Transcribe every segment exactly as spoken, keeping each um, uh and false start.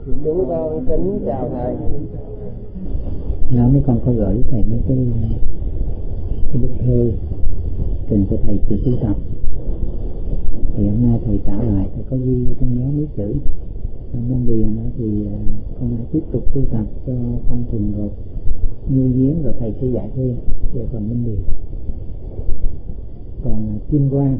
Chúng con kính chào thầy. Nó mấy con có gửi thầy mấy cái cái bức thư trình cho thầy từ tu tập. Thì hôm nay thầy trả lại, thầy có ghi trong nhớ mấy chữ nên điền thì con hãy tiếp tục tu tập cho tâm thuần rồi nhu giếng, rồi thầy sẽ dạy thêm về phần minh điền. Còn kim quan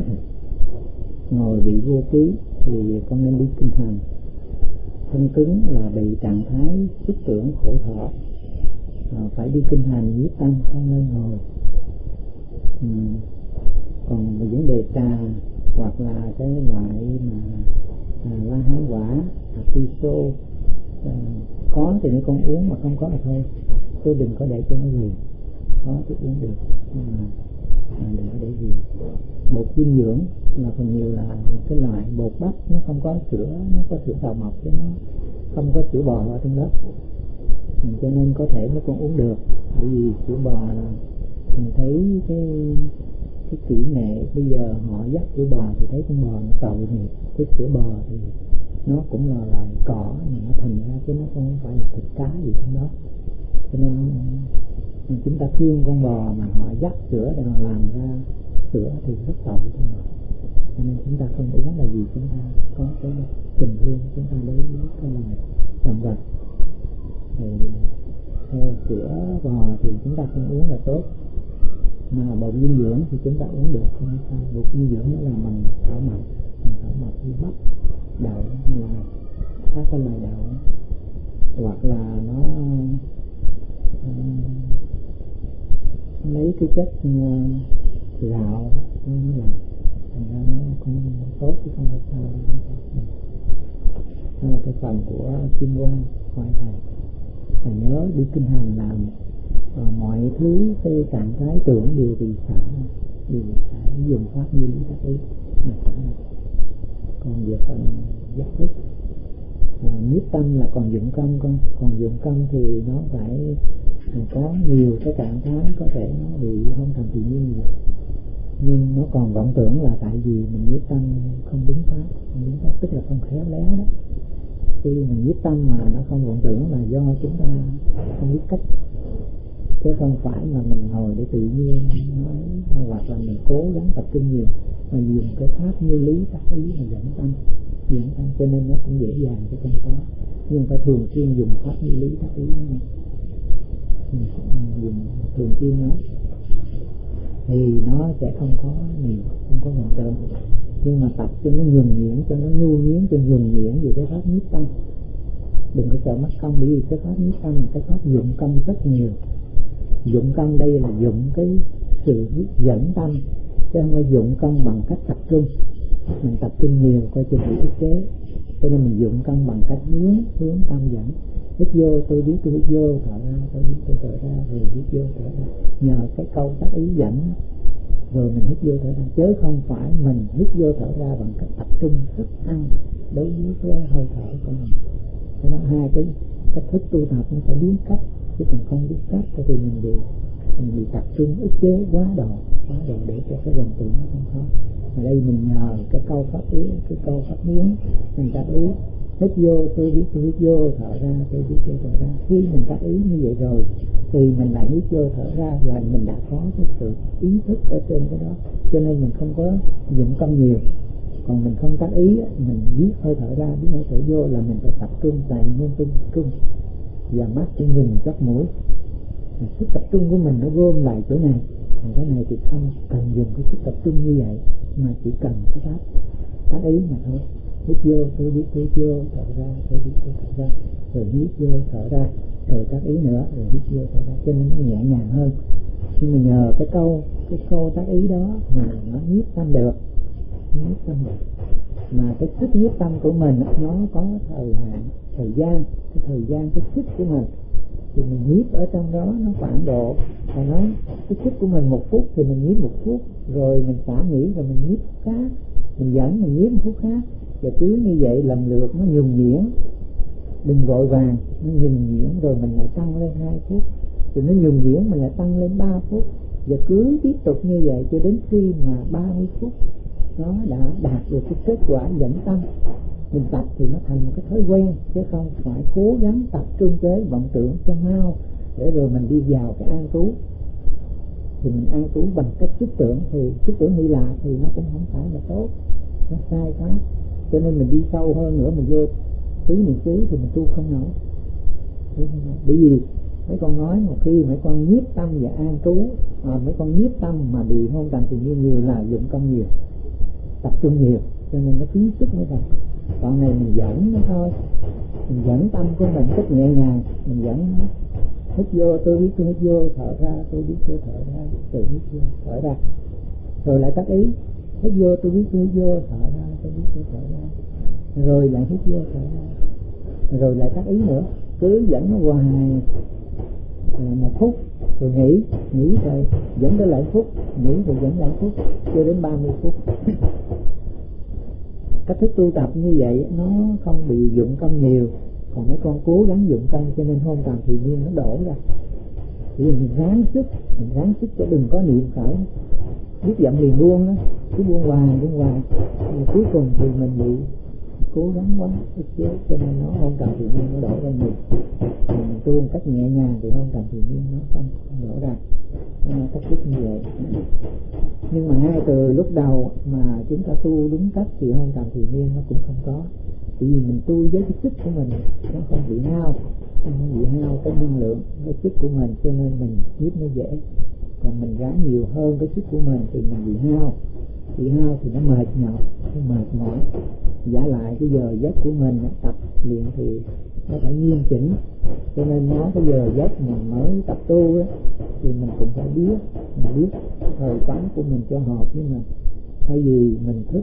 ngồi bị vô ký thì con nên đi kinh hành. Thân cứng là bị trạng thái xuất tưởng khổ thọ, à, phải đi kinh hành nhiếp tâm, không nên ngồi. Ừ. Còn vấn đề trà hoặc là cái loại mà à, la hán quả, atiso, à, có thì nếu con uống, mà không có là thôi, chứ đừng có để cho nó nhiều. Có thì uống được, nhưng mà à, đừng có để nhiều. Bột dinh dưỡng là phần nhiều là cái loại bột bắp, nó không có sữa, nó có sữa đào mộc chứ nó không có sữa bò ở trong đó, ừ, cho nên có thể nó còn uống được. Bởi vì sữa bò là mình thấy cái cái kỹ nghệ bây giờ họ dắt sữa bò thì thấy con bò nó tội, thì cái sữa bò thì nó cũng là loại cỏ mà nó thành ra chứ nó không phải là thịt cá gì trong đó, cho nên chúng ta thương con bò mà họ dắt sữa để họ làm ra sữa thì rất tội con bò. Cho nên chúng ta không uống là vì chúng ta có cái tình thương chúng ta đối với cái loài động vật. Thì theo sữa bò thì chúng ta không uống là tốt, mà bột dinh dưỡng thì chúng ta uống được, không sao. Bột dinh dưỡng nó là bằng thảo mộc, bằng thảo mộc như bắp, đậu hay là các cái loại đậu, hoặc là nó uh, lấy cái chất uh, gạo nó làm thành ra nó cũng tốt chứ không phải sao. Đó là cái phần của kim quan. Hỏi thầy, thầy nhớ đi kinh hành làm uh, mọi thứ cái trạng thái tưởng đều bị xả, đều bị xả, dùng pháp như lý tác ý mà xả này. Còn về phần giác thức à, nhiếp tâm là còn dụng công con, còn dụng công thì nó phải có nhiều cái trạng thái, có thể nó bị không thành tự nhiên nhiều, nhưng nó còn vọng tưởng là tại vì mình nhiếp tâm không đúng pháp, không đúng pháp tức là không khéo léo đó. Khi mình nhiếp tâm mà nó không vọng tưởng là do chúng ta không biết cách, chứ không phải mà mình ngồi để tự nhiên nói, hoặc là mình cố gắng tập trung nhiều mà dùng cái pháp như lý tác ý mà dẫn tâm, dẫn tâm, cho nên nó cũng dễ dàng chứ không có. Nhưng phải thường xuyên dùng pháp như lý tác ý, dùng thường xuyên nó thì nó sẽ không có nhiều, không có vọng tưởng. Nhưng mà tập cho nó nhuần nhuyễn, cho nó nhu nhuyễn, cho nhuần nhuyễn về cái pháp nhiếp tâm. Đừng có sợ mất công, bởi vì cái pháp nhiếp tâm là cái pháp dụng công rất nhiều. Dụng công đây là dụng cái sự dẫn tâm, chứ không phải dụng công bằng cách tập trung. Mình tập trung nhiều coi chừng bị ức chế, cho nên mình dụng công bằng cách hướng hướng tâm dẫn. Hít vô tôi biết tôi hít vô, thở ra tôi biết tôi thở ra, rồi hít vô thở ra. Nhờ cái câu tác ý dẫn rồi mình hít vô thở ra, chứ không phải mình hít vô thở ra bằng cách tập trung sức ăn đối với cái hơi thở của mình. Thế đó, hai cái cách thức tu tập nó phải biến cách, chứ còn không biết cách thì mình bị mình bị tập trung ức chế quá độ, quá độ để cho cái vọng tưởng nó không có. Ở đây mình nhờ cái câu pháp ý, cái câu pháp hướng mình tác ý, hít vô tôi biết tôi hít vô, thở ra tôi biết tôi thở ra. Khi mình tác ý như vậy rồi thì mình lại hít vô thở ra là mình đã có cái sự ý thức ở trên cái đó, cho nên mình không có dụng công nhiều. Còn mình không tác ý, mình biết hơi thở ra, biết hơi thở vô là mình phải tập trung tại nhân tâm trung, và mắt chỉ nhìn chóp mũi. Sức tập trung của mình nó gom lại chỗ này, còn cái này thì không cần dùng cái sức tập trung như vậy, mà chỉ cần cái pháp tác ý mà thôi. Hít vô tôi biết tôi vô, thở ra tôi biết tôi thở ra, rồi hít vô thở ra, rồi tác ý nữa, rồi hít vô thở ra, cho nên nó nhẹ nhàng hơn. Nhưng mà nhờ cái câu cái câu tác ý đó mà nó nhiếp tâm được, nhiếp tâm được. Mà cái sức nhiếp tâm của mình nó có thời hạn, thời gian, cái thời gian cái sức của mình thì mình nhiếp ở trong đó nó khoảng độ, phải nói cái sức của mình một phút thì mình nhiếp một phút, rồi mình xả nghỉ rồi mình nhiếp phút khác, mình dẫn mình nhiếp một phút khác, và cứ như vậy lần lượt nó nhuần nhuyễn. Đừng vội vàng, nó nhuần nhuyễn rồi mình lại tăng lên hai phút, rồi nó nhuần nhuyễn mình lại tăng lên ba phút, và cứ tiếp tục như vậy cho đến khi mà ba mươi phút nó đã đạt được cái kết quả dẫn tâm. mình tập thì nó thành một cái thói quen, chứ không phải cố gắng tập trung cái vọng tưởng cho mau để rồi mình đi vào cái an trú. Thì mình an trú bằng cách xúc tưởng, thì xúc tưởng Hy Lạp thì nó cũng không phải là tốt, nó sai quá. Cho nên mình đi sâu hơn nữa, mình vô tứ niệm xứ thì mình tu không nổi. Bởi vì mấy con nói một khi mấy con nhiếp tâm và an trú, à, mấy con nhiếp tâm mà bị hôn trầm thì nhiều nhiều là dụng công nhiều, tập trung nhiều, cho nên nó phí sức mấy phần. Còn này mình dẫn nó thôi, mình dẫn tâm của mình rất nhẹ nhàng, mình dẫn nó hít vô tôi biết tôi hít vô, thở ra tôi biết tôi thở ra, từ hít vô thở ra, rồi lại tác ý hít vô tôi biết tôi hít vô, thở ra tôi biết tôi thở ra, rồi lại hít vô thở ra, rồi lại tác ý nữa, cứ dẫn nó hoài một phút rồi nghỉ, nghỉ rồi dẫn tới lại phút, nghỉ rồi dẫn lại phút, cho đến ba mươi phút. Cách thức tu tập như vậy nó không bị dụng công nhiều. Còn mấy con cố gắng dụng công cho nên hôn trầm thì nhiên nó đổ ra. Thì mình ráng sức, mình ráng sức cho đừng có niệm khởi, biết giận liền buông đó, cứ buông hoài buông hoài, rồi cuối cùng thì mình bị cố gắng quá, chứ cho nên nó hôn trầm thì nhiên nó đổ ra nhiều. Mình tu một cách nhẹ nhàng thì hôn trầm thì nhiên nó không, không đổ ra. À, cách thức như vậy. Nhưng mà ngay từ lúc đầu mà chúng ta tu đúng cách thì hôn trầm thì nhiên nó cũng không có. Bởi vì mình tu với cái sức của mình, nó không bị hao, không bị hao cái năng lượng, cái sức của mình, cho nên mình nhiếp nó dễ. Còn mình ráng nhiều hơn cái sức của mình thì mình bị hao, bị hao thì nó mệt nhọc, nó mệt mỏi. Giả lại cái giờ giấc của mình tập luyện thì nó phải nghiêm chỉnh, cho nên nói cái giờ giấc mình mới tập tu á, thì mình cũng phải biết, mình biết thời quán của mình cho hợp với mình. Thay vì mình thức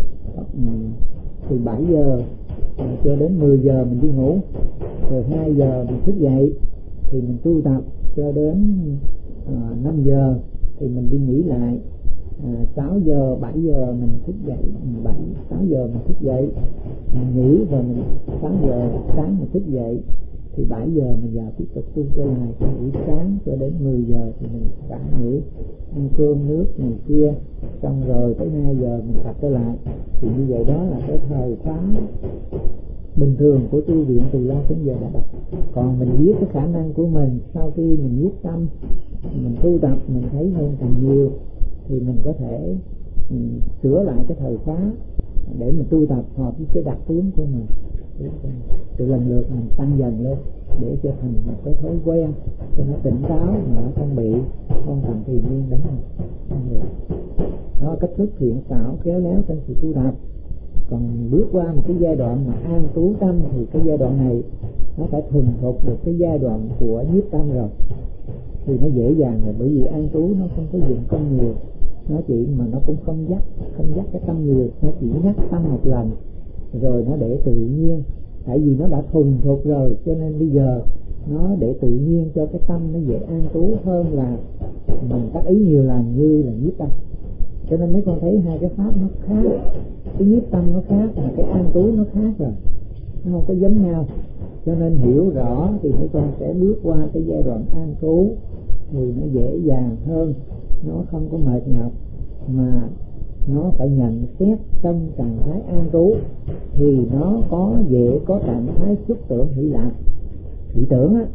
từ bảy giờ cho đến mười giờ mình đi ngủ, rồi hai giờ mình thức dậy thì mình tu tập cho đến uh, năm giờ thì mình đi nghỉ lại, à, sáu giờ bảy giờ mình thức dậy, bảy sáu giờ mình thức dậy mình nghỉ, rồi mình sáu giờ sáng mình thức dậy thì bảy giờ mình vào tiếp tục tu trở lại. Từ buổi sáng cho đến mười giờ thì mình đã nghỉ, ăn cơm nước này kia, xong rồi tới hai giờ mình tập trở lại. Thì như vậy đó là cái thời khóa bình thường của tu viện từ lâu đến giờ đã đặt. Còn mình biết cái khả năng của mình, sau khi mình nhiếp tâm, mình tu tập, mình thấy hơn càng nhiều thì mình có thể mình sửa lại cái thời khóa để mình tu tập hợp với cái đặc tướng của mình. Từ lần lượt mình tăng dần lên để cho thành một cái thói quen cho nó tỉnh táo mà nó không bị con thằng thiền nhiên đánh mình, không bị. Đó, cách thức thiện xảo khéo léo trong sự tu tập. Còn bước qua một cái giai đoạn mà an trú tâm thì cái giai đoạn này nó phải thuần thục được cái giai đoạn của nhiếp tâm rồi thì nó dễ dàng rồi. Bởi vì an trú nó không có dụng công nhiều, nó chỉ mà nó cũng không dắt không dắt cái tâm nhiều, nó chỉ nhắc tâm một lần rồi nó để tự nhiên. Tại vì nó đã thuần thục rồi cho nên bây giờ nó để tự nhiên cho cái tâm nó dễ an trú hơn là mình tác ý nhiều lần như là nhiếp tâm. Cho nên mấy con thấy hai cái pháp nó khác, cái nhiếp tâm nó khác mà cái an trú nó khác rồi, nó không có giống nhau. Cho nên hiểu rõ thì mấy con sẽ bước qua cái giai đoạn an trú thì nó dễ dàng hơn, nó không có mệt nhọc, mà nó phải nhận xét trong trạng thái an trú thì nó có dễ có trạng thái xúc tưởng hỷ lạc, hỷ tưởng á.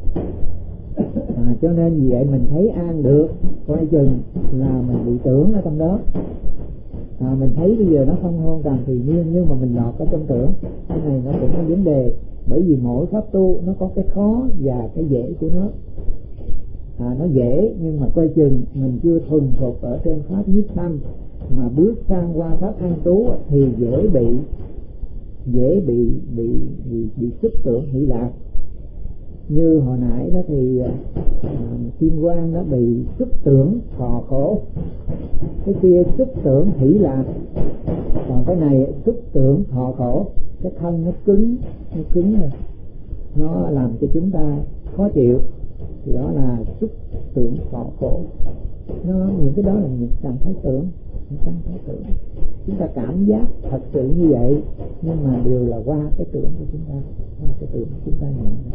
À, cho nên vì vậy mình thấy an được, coi chừng là mình bị tưởng ở trong đó. À, mình thấy bây giờ nó không hôn trầm thì nhiên nhưng mà mình lọt ở trong tưởng, cái này nó cũng có vấn đề. Bởi vì mỗi pháp tu nó có cái khó và cái dễ của nó. À, nó dễ nhưng mà coi chừng mình chưa thuần thục ở trên pháp nhiếp tâm, mà bước sang qua pháp an trú thì dễ bị dễ bị bị bị, bị xúc tưởng hỷ lạc. Như hồi nãy đó thì à, Kim Quang nó bị xúc tưởng thọ khổ, cái kia xúc tưởng hỷ lạc, còn cái này xúc tưởng thọ khổ. Cái thân nó cứng, nó cứng rồi, nó làm cho chúng ta khó chịu, thì đó là xúc tưởng thọ khổ. Nó những cái đó là những trạng thái tưởng, những trạng thái tưởng. Chúng ta cảm giác thật sự như vậy nhưng mà đều là qua cái tưởng của chúng ta, qua cái tưởng của chúng ta nhận ra.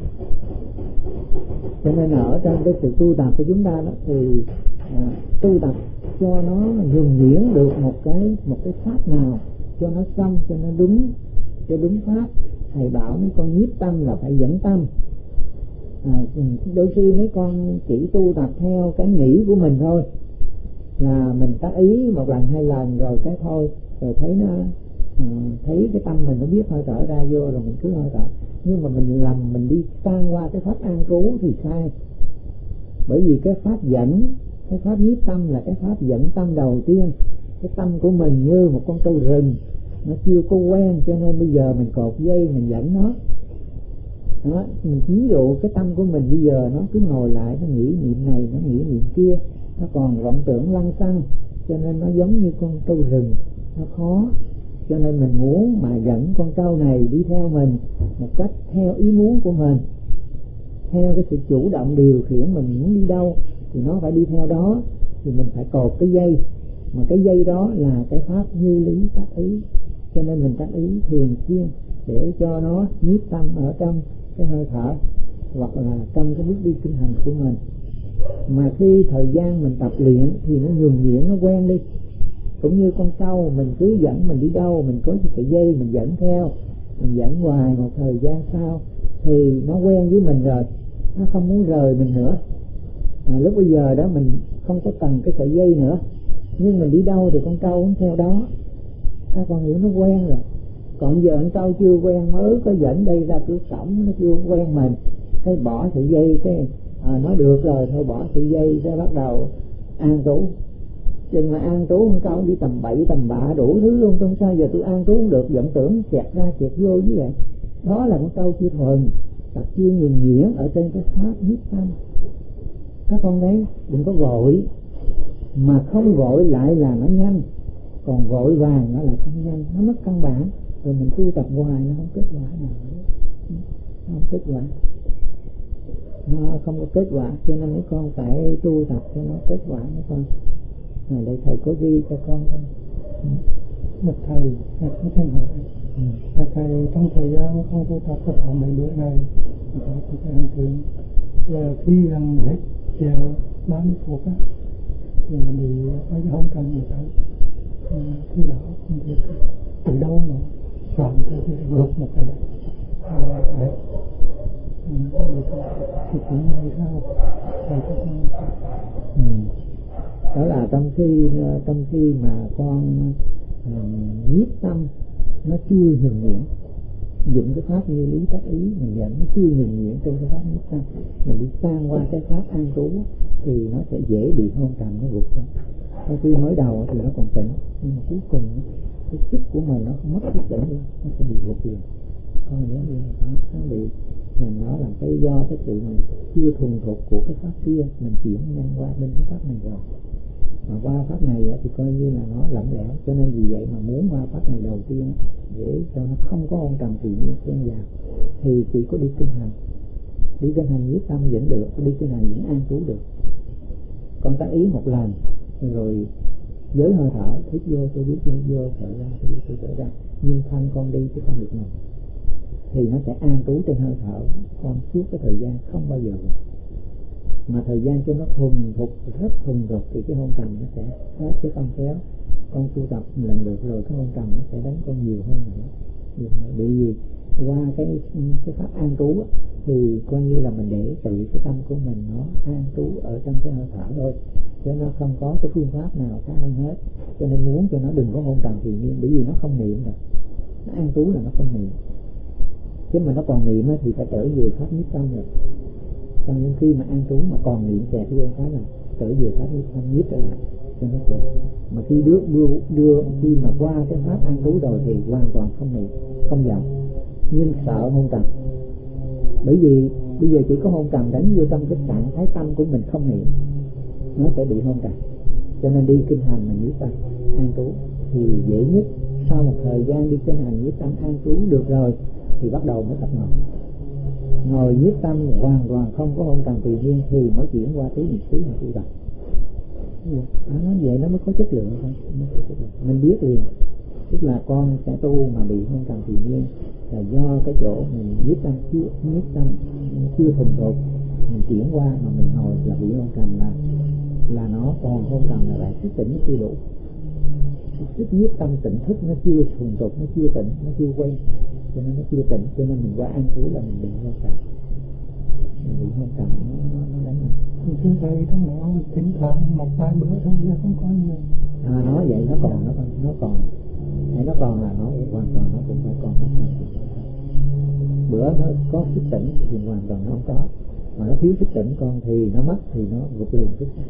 Cho nên ở trong cái sự tu tập của chúng ta đó thì à, tu tập cho nó nhuần nhuyễn được một cái một cái pháp nào cho nó xong, cho nó đúng, cho đúng pháp. Thầy bảo mấy con nhiếp tâm là phải dẫn tâm. À, đôi khi mấy con chỉ tu tập theo cái nghĩ của mình thôi, là mình tác ý một lần hai lần rồi cái thôi, rồi thấy nó uh, thấy cái tâm mình nó biết hơi thở ra vô rồi mình cứ hơi thở. Nhưng mà mình lầm, mình đi sang qua cái pháp an trú thì sai. Bởi vì cái pháp dẫn, cái pháp nhiếp tâm là cái pháp dẫn tâm đầu tiên. Cái tâm của mình như một con trâu rừng, nó chưa có quen, cho nên bây giờ mình cột dây mình dẫn nó. Đó, mình ví dụ cái tâm của mình bây giờ nó cứ ngồi lại, nó nghĩ niệm này, nó nghĩ niệm kia, nó còn vọng tưởng lăng xăng, cho nên nó giống như con trâu rừng, nó khó. Cho nên mình muốn mà dẫn con trâu này đi theo mình một cách theo ý muốn của mình, theo cái sự chủ động điều khiển mình muốn đi đâu thì nó phải đi theo đó. Thì mình phải cột cái dây, mà cái dây đó là cái pháp như lý tác ý. Cho nên mình tác ý thường xuyên để cho nó nhiếp tâm ở trong cái hơi thở hoặc là trong cái bước đi kinh hành của mình. Mà khi thời gian mình tập luyện thì nó nhuần nhuyễn, nó quen đi. Cũng như con trâu, mình cứ dẫn mình đi đâu, mình có cái sợi dây mình dẫn theo, mình dẫn hoài, một thời gian sau thì nó quen với mình rồi, nó không muốn rời mình nữa. À, lúc bây giờ đó mình không có cần cái sợi dây nữa, nhưng mình đi đâu thì con trâu cũng theo đó. Các con hiểu, nó quen rồi. Còn giờ con trâu chưa quen, mới có dẫn đây ra cửa cổng, nó chưa quen mình, cái bỏ sợi dây, cái à, nói được rồi thôi bỏ sợi dây, cái bắt đầu an trú. Chừng mà an trú con trâu đi tầm bậy tầm bạ đủ thứ luôn, không sao giờ tôi an trú không được, vọng tưởng kẹt ra kẹt vô như vậy. Đó là con trâu chưa thuần, tập chưa nhuần nhuyễn ở trên cái pháp nhiếp tâm. Các con thấy, đừng có vội, mà không vội lại là nó nhanh, còn vội vàng nó lại không nhanh, nó mất căn bản. Rồi mình tu tập hoài nó không kết quả nào, nó không kết quả, nó không có kết quả. Cho nên mấy con phải tu tập cho nó kết quả mấy con. Rồi đây thầy có ghi cho con không? Một thầy, thầy có thêm hỏi. Ừ. Thầy, thầy trong thời gian không tu tập tập khoảng mấy bữa này, thầy ăn thường là khi gần hết giờ ba mươi phút á, thì là bị mấy cái hông cần người ta khi đó không biết từ đâu mà soạn ra cái lục một cái đấy. Thì cũng hay sao thầy có không? Ừ. Đó là trong khi trong khi mà con uh, nhiếp tâm nó chưa nhuần nhuyễn, dụng cái pháp như lý tác ý mình dẫn nó chưa nhuần nhuyễn trên cái pháp nhiếp tâm, mình đi sang qua cái pháp an trú thì nó sẽ dễ bị hôn trầm, nó vượt qua. Sau khi mới đầu thì nó còn tỉnh, nhưng mà cuối cùng cái sức của mình nó không mất sức tỉnh luôn, nó sẽ bị vượt liền. Con nhớ như đó, nó bị nó làm cái do cái sự mình chưa thuần thục của cái pháp kia, mình chuyển nhanh qua bên cái pháp này rồi. Mà qua pháp này thì coi như là nó lỏng lẻo, cho nên vì vậy mà muốn qua pháp này đầu tiên để cho nó không có hôn trầm thì nhiên xen vào thì chỉ có đi kinh hành. Đi kinh hành nhiếp tâm vẫn được, đi kinh hành vẫn an trú được. Con tác ý một lần rồi giới hơi thở, hít vô tôi biết tôi vô, thở ra tôi biết tôi thở ra, nhưng thân con đi chứ không được ngồi, thì nó sẽ an trú trên hơi thở con suốt cái thời gian, không bao giờ rồi. Mà thời gian cho nó thuần thục, rất thuần thục thì cái hôn trầm nó sẽ hết, chứ không kéo con tu tập lần được rồi cái hôn trầm nó sẽ đánh con nhiều hơn nữa. Bởi vì qua cái cái pháp an trú thì coi như là mình để tự cái tâm của mình nó an trú ở trong cái hơi thở thôi, chứ nó không có cái phương pháp nào khác hơn hết. Cho nên muốn cho nó đừng có hôn trầm thì nhiên, bởi vì nó không niệm rồi, nó an trú là nó không niệm. Chứ mà nó còn niệm thì phải trở về pháp nhiếp tâm rồi. Còn những khi mà an trú mà còn niệm kẹt vô cái là trở về pháp nhiếp tâm, nhiếp trở lại cho nó được. Mà khi đưa, đưa, đưa khi mà qua cái pháp an trú rồi thì hoàn toàn không niệm, không vọng, nhưng sợ hôn trầm. Bởi vì bây giờ chỉ có hôn trầm đánh vô trong cái trạng thái tâm của mình không niệm, nó sẽ bị hôn trầm. Cho nên đi kinh hành mà nhiếp tâm an trú thì dễ nhất. Sau một thời gian đi kinh hành nhiếp tâm an trú được rồi thì bắt đầu mới tập ngồi. Ngồi nhiếp tâm hoàn toàn không có hôn trầm tự nhiên thì mới chuyển qua tí niệm xứ mà tu tập. À, nói vậy nó mới có chất lượng thôi. Mình biết liền, tức là con sẽ tu mà bị hôn trầm tự nhiên là do cái chỗ mình nhiếp tâm chưa nhiếp tâm chưa thuần thục, mình chuyển qua mà mình ngồi là bị hôn trầm, là là nó còn hôn trầm là lại thức tỉnh chưa đủ. sức nhiếp tâm tỉnh thức nó chưa thuần thục, nó chưa tỉnh, nó chưa quen, cho nên nó chưa tỉnh, cho nên mình qua an trú là mình bị hôn trầm, mình bị hôn trầm nó nó nó đánh mình. Thưa thầy, trong đó thỉnh thoảng một vài bữa thôi chứ không có nhiều. À, nó vậy nó còn nó còn nó còn hay nó còn là nó hoàn toàn nó cũng phải còn một trầm. Bữa nó có thức tỉnh thì hoàn toàn nó không có, mà nó thiếu thức tỉnh con thì nó mất thì nó gục liền tức khắc.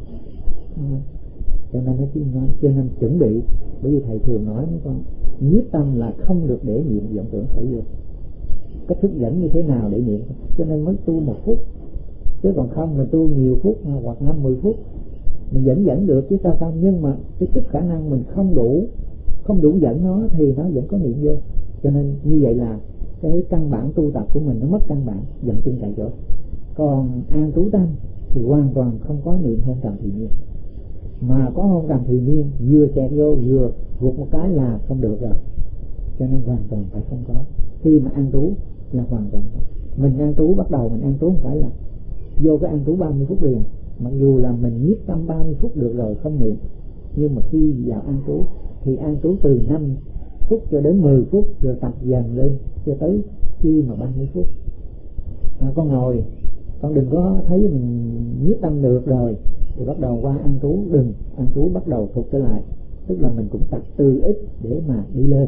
Cho nên nó chỉ nói cho nên chuẩn bị, bởi vì thầy thường nói với con nhiếp tâm là không được để niệm vọng tưởng khởi vô. Cách thức dẫn như thế nào để niệm, cho nên mới tu một phút, chứ còn không mình tu nhiều phút hoặc năm mười phút mình vẫn dẫn được chứ sao không. Nhưng mà cái sức khả năng mình không đủ, không đủ dẫn nó thì nó vẫn có niệm vô. Cho nên như vậy là cái căn bản tu tập của mình nó mất căn bản, dậm chân tại chỗ. Còn an trú tâm thì hoàn toàn không có niệm hôn trầm thì nhiên, mà có hôn trầm thì nhiên vừa chẹt vô vừa gục một cái là không được rồi. Cho nên hoàn toàn phải không có. Khi mà an trú là hoàn toàn không. Mình an trú bắt đầu mình an trú không phải là vô cái an trú ba mươi phút liền, mặc dù là mình nhiếp tâm ba mươi phút được rồi không niệm, nhưng mà khi vào an trú thì an trú từ năm phút cho đến mười phút, rồi tập dần lên cho tới khi mà ba mươi phút. À, con ngồi, con đừng có thấy mình nhiếp tâm được rồi thì bắt đầu qua an trú, đừng, an trú bắt đầu thụt trở lại, tức là mình cũng tập từ ít để mà đi lên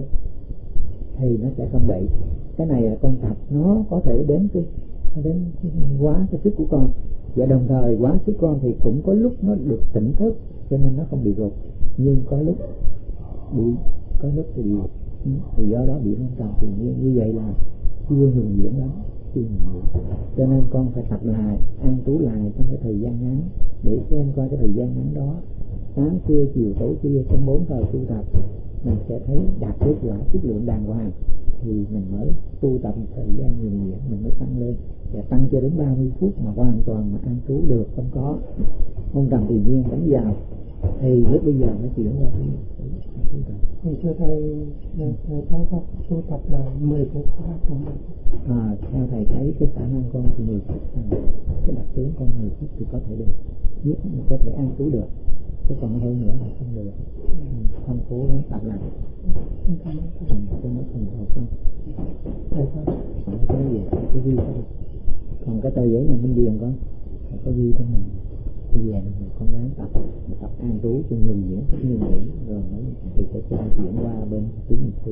thì nó sẽ không bị. Cái này là con tập nó có thể đến cái đến quá cái sức của con, và đồng thời quá sức con thì cũng có lúc nó được tỉnh thức cho nên nó không bị gục, nhưng có lúc bị có lúc thì bị thì do đó bị hôn trầm thì như, như vậy là chưa nhuần nhuyễn lắm, chưa nhuần nhuyễn. Cho nên con phải tập lại, an trú lại trong cái thời gian ngắn để xem coi cái thời gian ngắn đó, sáng trưa chiều tối khuya trong bốn thời tu tập mình sẽ thấy đạt kết quả chất lượng đàng hoàng, thì mình mới tu tập một thời gian nhuần nhuyễn mình mới tăng lên, và tăng cho đến ba mươi phút mà hoàn toàn mà an trú được, không có hôn trầm tự nhiên đánh vào thì lúc bây giờ mới chuyển qua cái tu tập. Thì thưa thầy, thầy cho con tu tập là mười phút hai tuần. À, theo thầy thấy cái khả năng con thì mười phút, cái đặc tướng con mười phút thì có thể được, nhất có thể an trú được, chứ còn hơn nữa là không được. Không cố gắng tập lại cho nó thành hợp không. Thầy sao? Cái gì cái ghi thôi. Còn cái tờ giấy này minh điền con có ghi cho mình, thì về mình con gắng tập tập an trú cho nhuần nhuyễn, nhuần nhuyễn rồi mới thì sẽ chuyển qua bên tứ niệm xứ.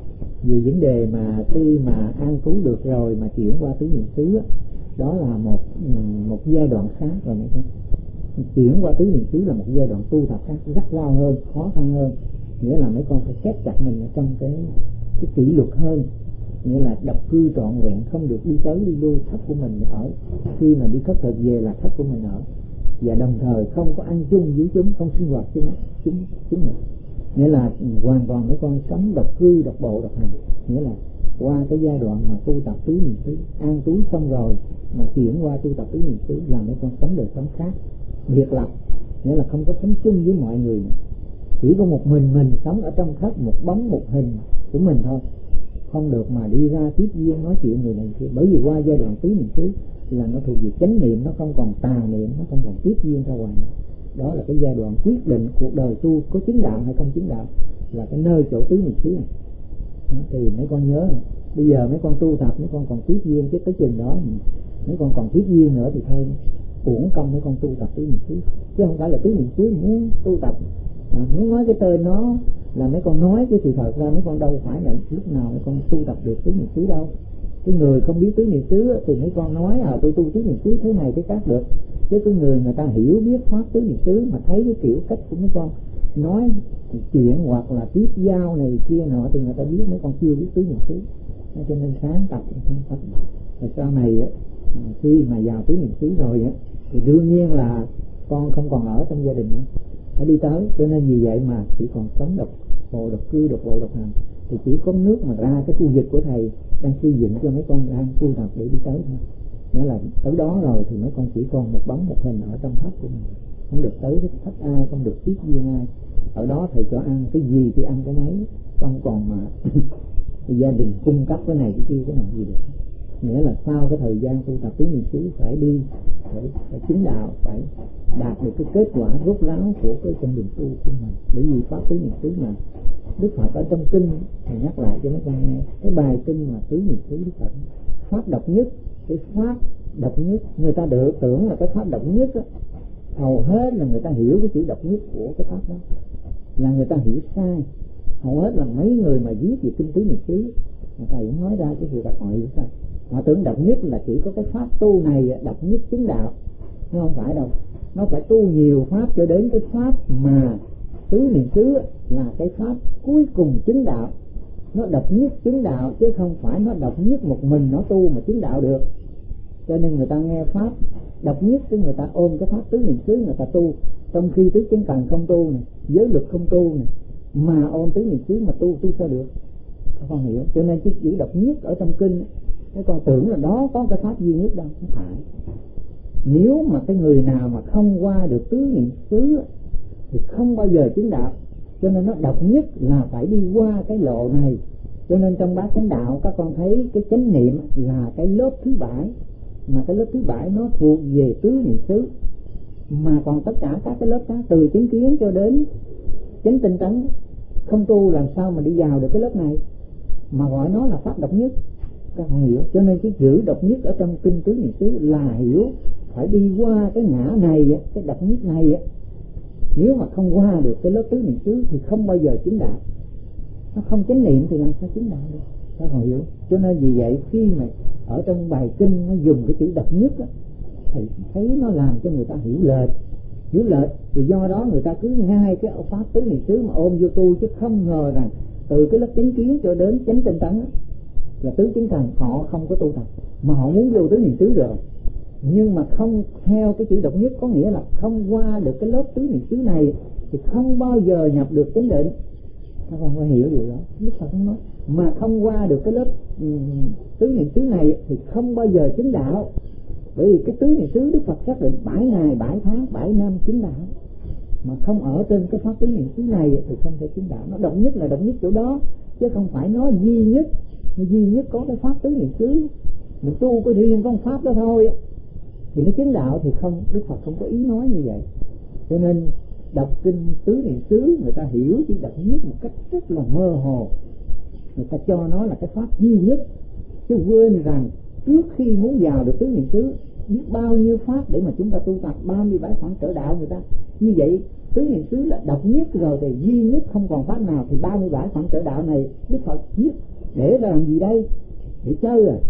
Về vấn đề mà khi mà an trú được rồi mà chuyển qua tứ niệm xứ, đó là một một giai đoạn khác rồi mấy con. Chuyển qua tứ niệm xứ là một giai đoạn tu tập khác, gắt gao hơn, khó khăn hơn, nghĩa là mấy con phải khép chặt mình ở trong cái cái kỷ luật hơn, nghĩa là độc cư trọn vẹn, không được đi tới đi lui, thất của mình ở, khi mà đi khất thực về là thất của mình ở, và đồng thời không có ăn chung với chúng, không sinh hoạt chung chúng chúng nữa, nghĩa là hoàn toàn mấy con sống độc cư, độc bộ, độc hành. Nghĩa là qua cái giai đoạn mà tu tập tứ niệm xứ an trú xong rồi mà chuyển qua tu tập tứ niệm xứ là mấy con sống đời sống khác, biệt lập, nghĩa là không có sống chung với mọi người nữa. Chỉ có một mình mình sống ở trong thất, một bóng một hình của mình thôi, không được mà đi ra tiếp duyên nói chuyện người này kia. Bởi vì qua giai đoạn tứ niệm xứ là nó thuộc về chánh niệm, nó không còn tà niệm, nó không còn tiếp duyên ra ngoài nữa. Đó là cái giai đoạn quyết định cuộc đời tu có chứng đạo hay không chứng đạo, là cái nơi chỗ tứ niệm xứ này. Đó, thì mấy con nhớ bây giờ mấy con tu tập mấy con còn tiếp duyên, chứ tới chừng đó mấy con còn tiếp duyên nữa thì thôi uổng công mấy con tu tập tứ niệm xứ, chứ không phải là tứ niệm xứ muốn tu tập à, muốn nói cái tên nó là mấy con nói cái sự thật ra, mấy con đâu phải là lúc nào mấy con tu tập được tứ niệm xứ đâu. Cái người không biết tứ niệm xứ thì mấy con nói à tôi tu tứ niệm xứ thế này thế khác được, chứ cái người người ta hiểu biết pháp tứ niệm xứ mà thấy cái kiểu cách của mấy con nói chuyện hoặc là tiếp giao này kia nọ thì người ta biết mấy con chưa biết tứ niệm xứ. Cho nên sáng tập không tập. Rồi sau này á, khi mà vào tứ niệm xứ rồi á thì đương nhiên là con không còn ở trong gia đình nữa, phải đi tới. Cho nên vì vậy mà chỉ còn sống độc bộ, độc cư, độc bộ, độc hành, thì chỉ có nước mà ra cái khu vực của thầy đang xây dựng cho mấy con đang tu tập để đi tới thôi. Nghĩa là tới đó rồi thì mấy con chỉ còn một bóng một hình ở trong thất của mình, không được tới cái thất ai, không được tiếp duyên ai. Ở đó thầy cho ăn cái gì thì ăn cái nấy, không còn mà gia đình cung cấp cái này cái kia cái nọ gì được. Nghĩa là sau cái thời gian tu tập tứ niệm xứ phải đi phải, phải chứng đạo, phải đạt được cái kết quả rốt ráo của cái con đường tu của mình. Bởi vì pháp tứ niệm xứ là Đức Phật ở trong kinh thì nhắc lại cho mấy con nghe cái bài kinh mà tứ niệm xứ Đức Phật pháp độc nhất. Cái pháp độc nhất người ta được tưởng là cái pháp độc nhất á, hầu hết là người ta hiểu cái chữ độc nhất của cái pháp đó là người ta hiểu sai. Hầu hết là mấy người mà viết về kinh tứ niệm xứ người ta cũng nói ra cái sự thật họ hiểu sai. Họ tưởng độc nhất là chỉ có cái pháp tu này độc nhất chứng đạo, nó không phải đâu. Nó phải tu nhiều pháp cho đến cái pháp mà tứ niệm xứ là cái pháp cuối cùng chứng đạo. Nó độc nhất chứng đạo chứ không phải nó độc nhất một mình nó tu mà chứng đạo được. Cho nên người ta nghe pháp độc nhất chứ người ta ôm cái pháp tứ niệm xứ người ta tu, trong khi tứ chánh cần không tu này, giới luật không tu này, mà ôm tứ niệm xứ mà tu tu sao được? Các con hiểu. Cho nên cái chữ độc nhất ở trong kinh các con tưởng là đó có cái pháp duy nhất đâu, không phải. Nếu mà cái người nào mà không qua được tứ niệm xứ thì không bao giờ chứng đạo. Cho nên nó độc nhất là phải đi qua cái lộ này. Cho nên trong bát chánh đạo các con thấy cái chánh niệm là cái lớp thứ bảy, mà cái lớp thứ bảy nó thuộc về tứ niệm xứ. Mà còn tất cả các cái lớp khác từ chánh kiến cho đến chánh tinh tấn không tu làm sao mà đi vào được cái lớp này, mà gọi nó là pháp độc nhất. Các con hiểu. Cho nên cái chữ độc nhất ở trong kinh tứ niệm xứ là hiểu phải đi qua cái ngã này, cái độc nhất này. Nếu mà không qua được cái lớp tứ niệm xứ thì không bao giờ chứng đạo. Nó không chánh niệm thì làm sao chứng đạo được? Các con hiểu. Cho nên vì vậy khi mà ở trong bài kinh nó dùng cái chữ độc nhất á, thì thấy nó làm cho người ta hiểu lệch. Hiểu lệch thì do đó người ta cứ ngay cái pháp tứ niệm xứ mà ôm vô tu, chứ không ngờ rằng từ cái lớp chánh kiến cho đến chánh tinh tấn là tứ chánh cần họ không có tu tập, mà họ muốn vô tứ niệm xứ rồi, nhưng mà không theo cái chữ độc nhất, có nghĩa là không qua được cái lớp tứ niệm xứ này thì không bao giờ nhập được chánh định. Các con phải hiểu điều đó. Đức Phật cũng nói mà không qua được cái lớp um, tứ niệm xứ này thì không bao giờ chứng đạo. Bởi vì cái tứ niệm xứ Đức Phật xác định bảy ngày, bảy tháng, bảy năm chứng đạo, mà không ở trên cái pháp tứ niệm xứ này thì không thể chứng đạo. Nó độc nhất là độc nhất chỗ đó, chứ không phải nó duy nhất. Nó duy nhất có cái pháp tứ niệm xứ, mình tu có riêng con pháp đó thôi thì nó chứng đạo thì không. Đức Phật không có ý nói như vậy. Cho nên đọc kinh tứ niệm xứ người ta hiểu chỉ độc nhất một cách rất là mơ hồ, người ta cho nó là cái pháp duy nhất, chứ quên rằng trước khi muốn vào được tứ niệm xứ biết bao nhiêu pháp để mà chúng ta tu tập, ba mươi bảy phẩm trở đạo người ta. Như vậy tứ niệm xứ là độc nhất rồi thì duy nhất không còn pháp nào, thì ba mươi bảy phẩm trở đạo này Đức Phật viết để ra làm gì đây? Để chơi à?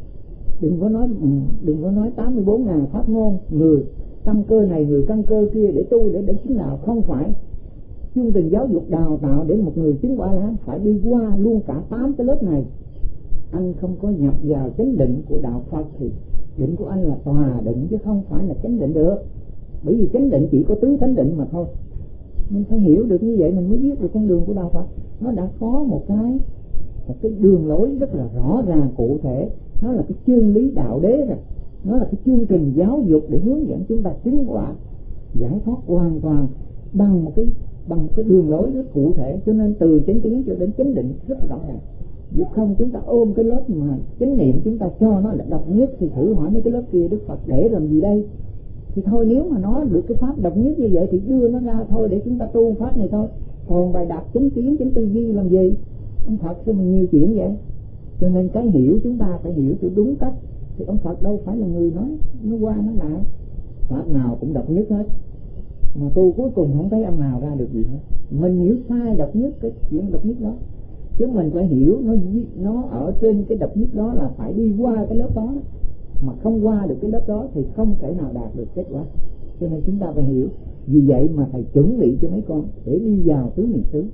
Đừng có nói đừng có nói tám mươi bốn ngàn pháp môn, người căn cơ này người căn cơ kia để tu để để chứng đạo. Không phải. Chương trình giáo dục đào tạo để một người chứng quả là phải đi qua luôn cả tám cái lớp này. Anh không có nhập vào chánh định của đạo Phật thì định của anh là tòa định chứ không phải là chánh định được. Bởi vì chánh định chỉ có tứ thánh định mà thôi. Mình phải hiểu được như vậy mình mới biết được con đường của đạo Phật. Nó đã có một cái một cái đường lối rất là rõ ràng cụ thể. Nó là cái chương lý đạo đế rồi. Nó là cái chương trình giáo dục để hướng dẫn chúng ta chứng quả giải thoát hoàn toàn bằng một cái bằng một cái đường lối rất cụ thể. Cho nên từ chánh kiến cho đến chánh định rất rõ ràng. Nếu không chúng ta ôm cái lớp mà chánh niệm chúng ta cho nó là độc nhất thì thử hỏi mấy cái lớp kia Đức Phật để làm gì đây? Thì thôi, nếu mà nó được cái pháp độc nhất như vậy thì đưa nó ra thôi để chúng ta tu pháp này thôi. Còn bài đạp chánh kiến chánh tư duy làm gì? Ông Phật sao mà nhiều chuyện vậy? Cho nên cái hiểu chúng ta phải hiểu cho đúng cách. Thì ông Phật đâu phải là người nói nó qua nó lại. Pháp nào cũng độc nhất hết, mà tu cuối cùng không thấy ông nào ra được gì hết. Mình hiểu sai độc nhất cái chuyện độc nhất đó, chứ mình phải hiểu nó nó ở trên cái độc nhất đó là phải đi qua cái lớp đó, mà không qua được cái lớp đó thì không thể nào đạt được kết quả. Cho nên chúng ta phải hiểu. Vì vậy mà thầy chuẩn bị cho mấy con để đi vào tứ niệm xứ,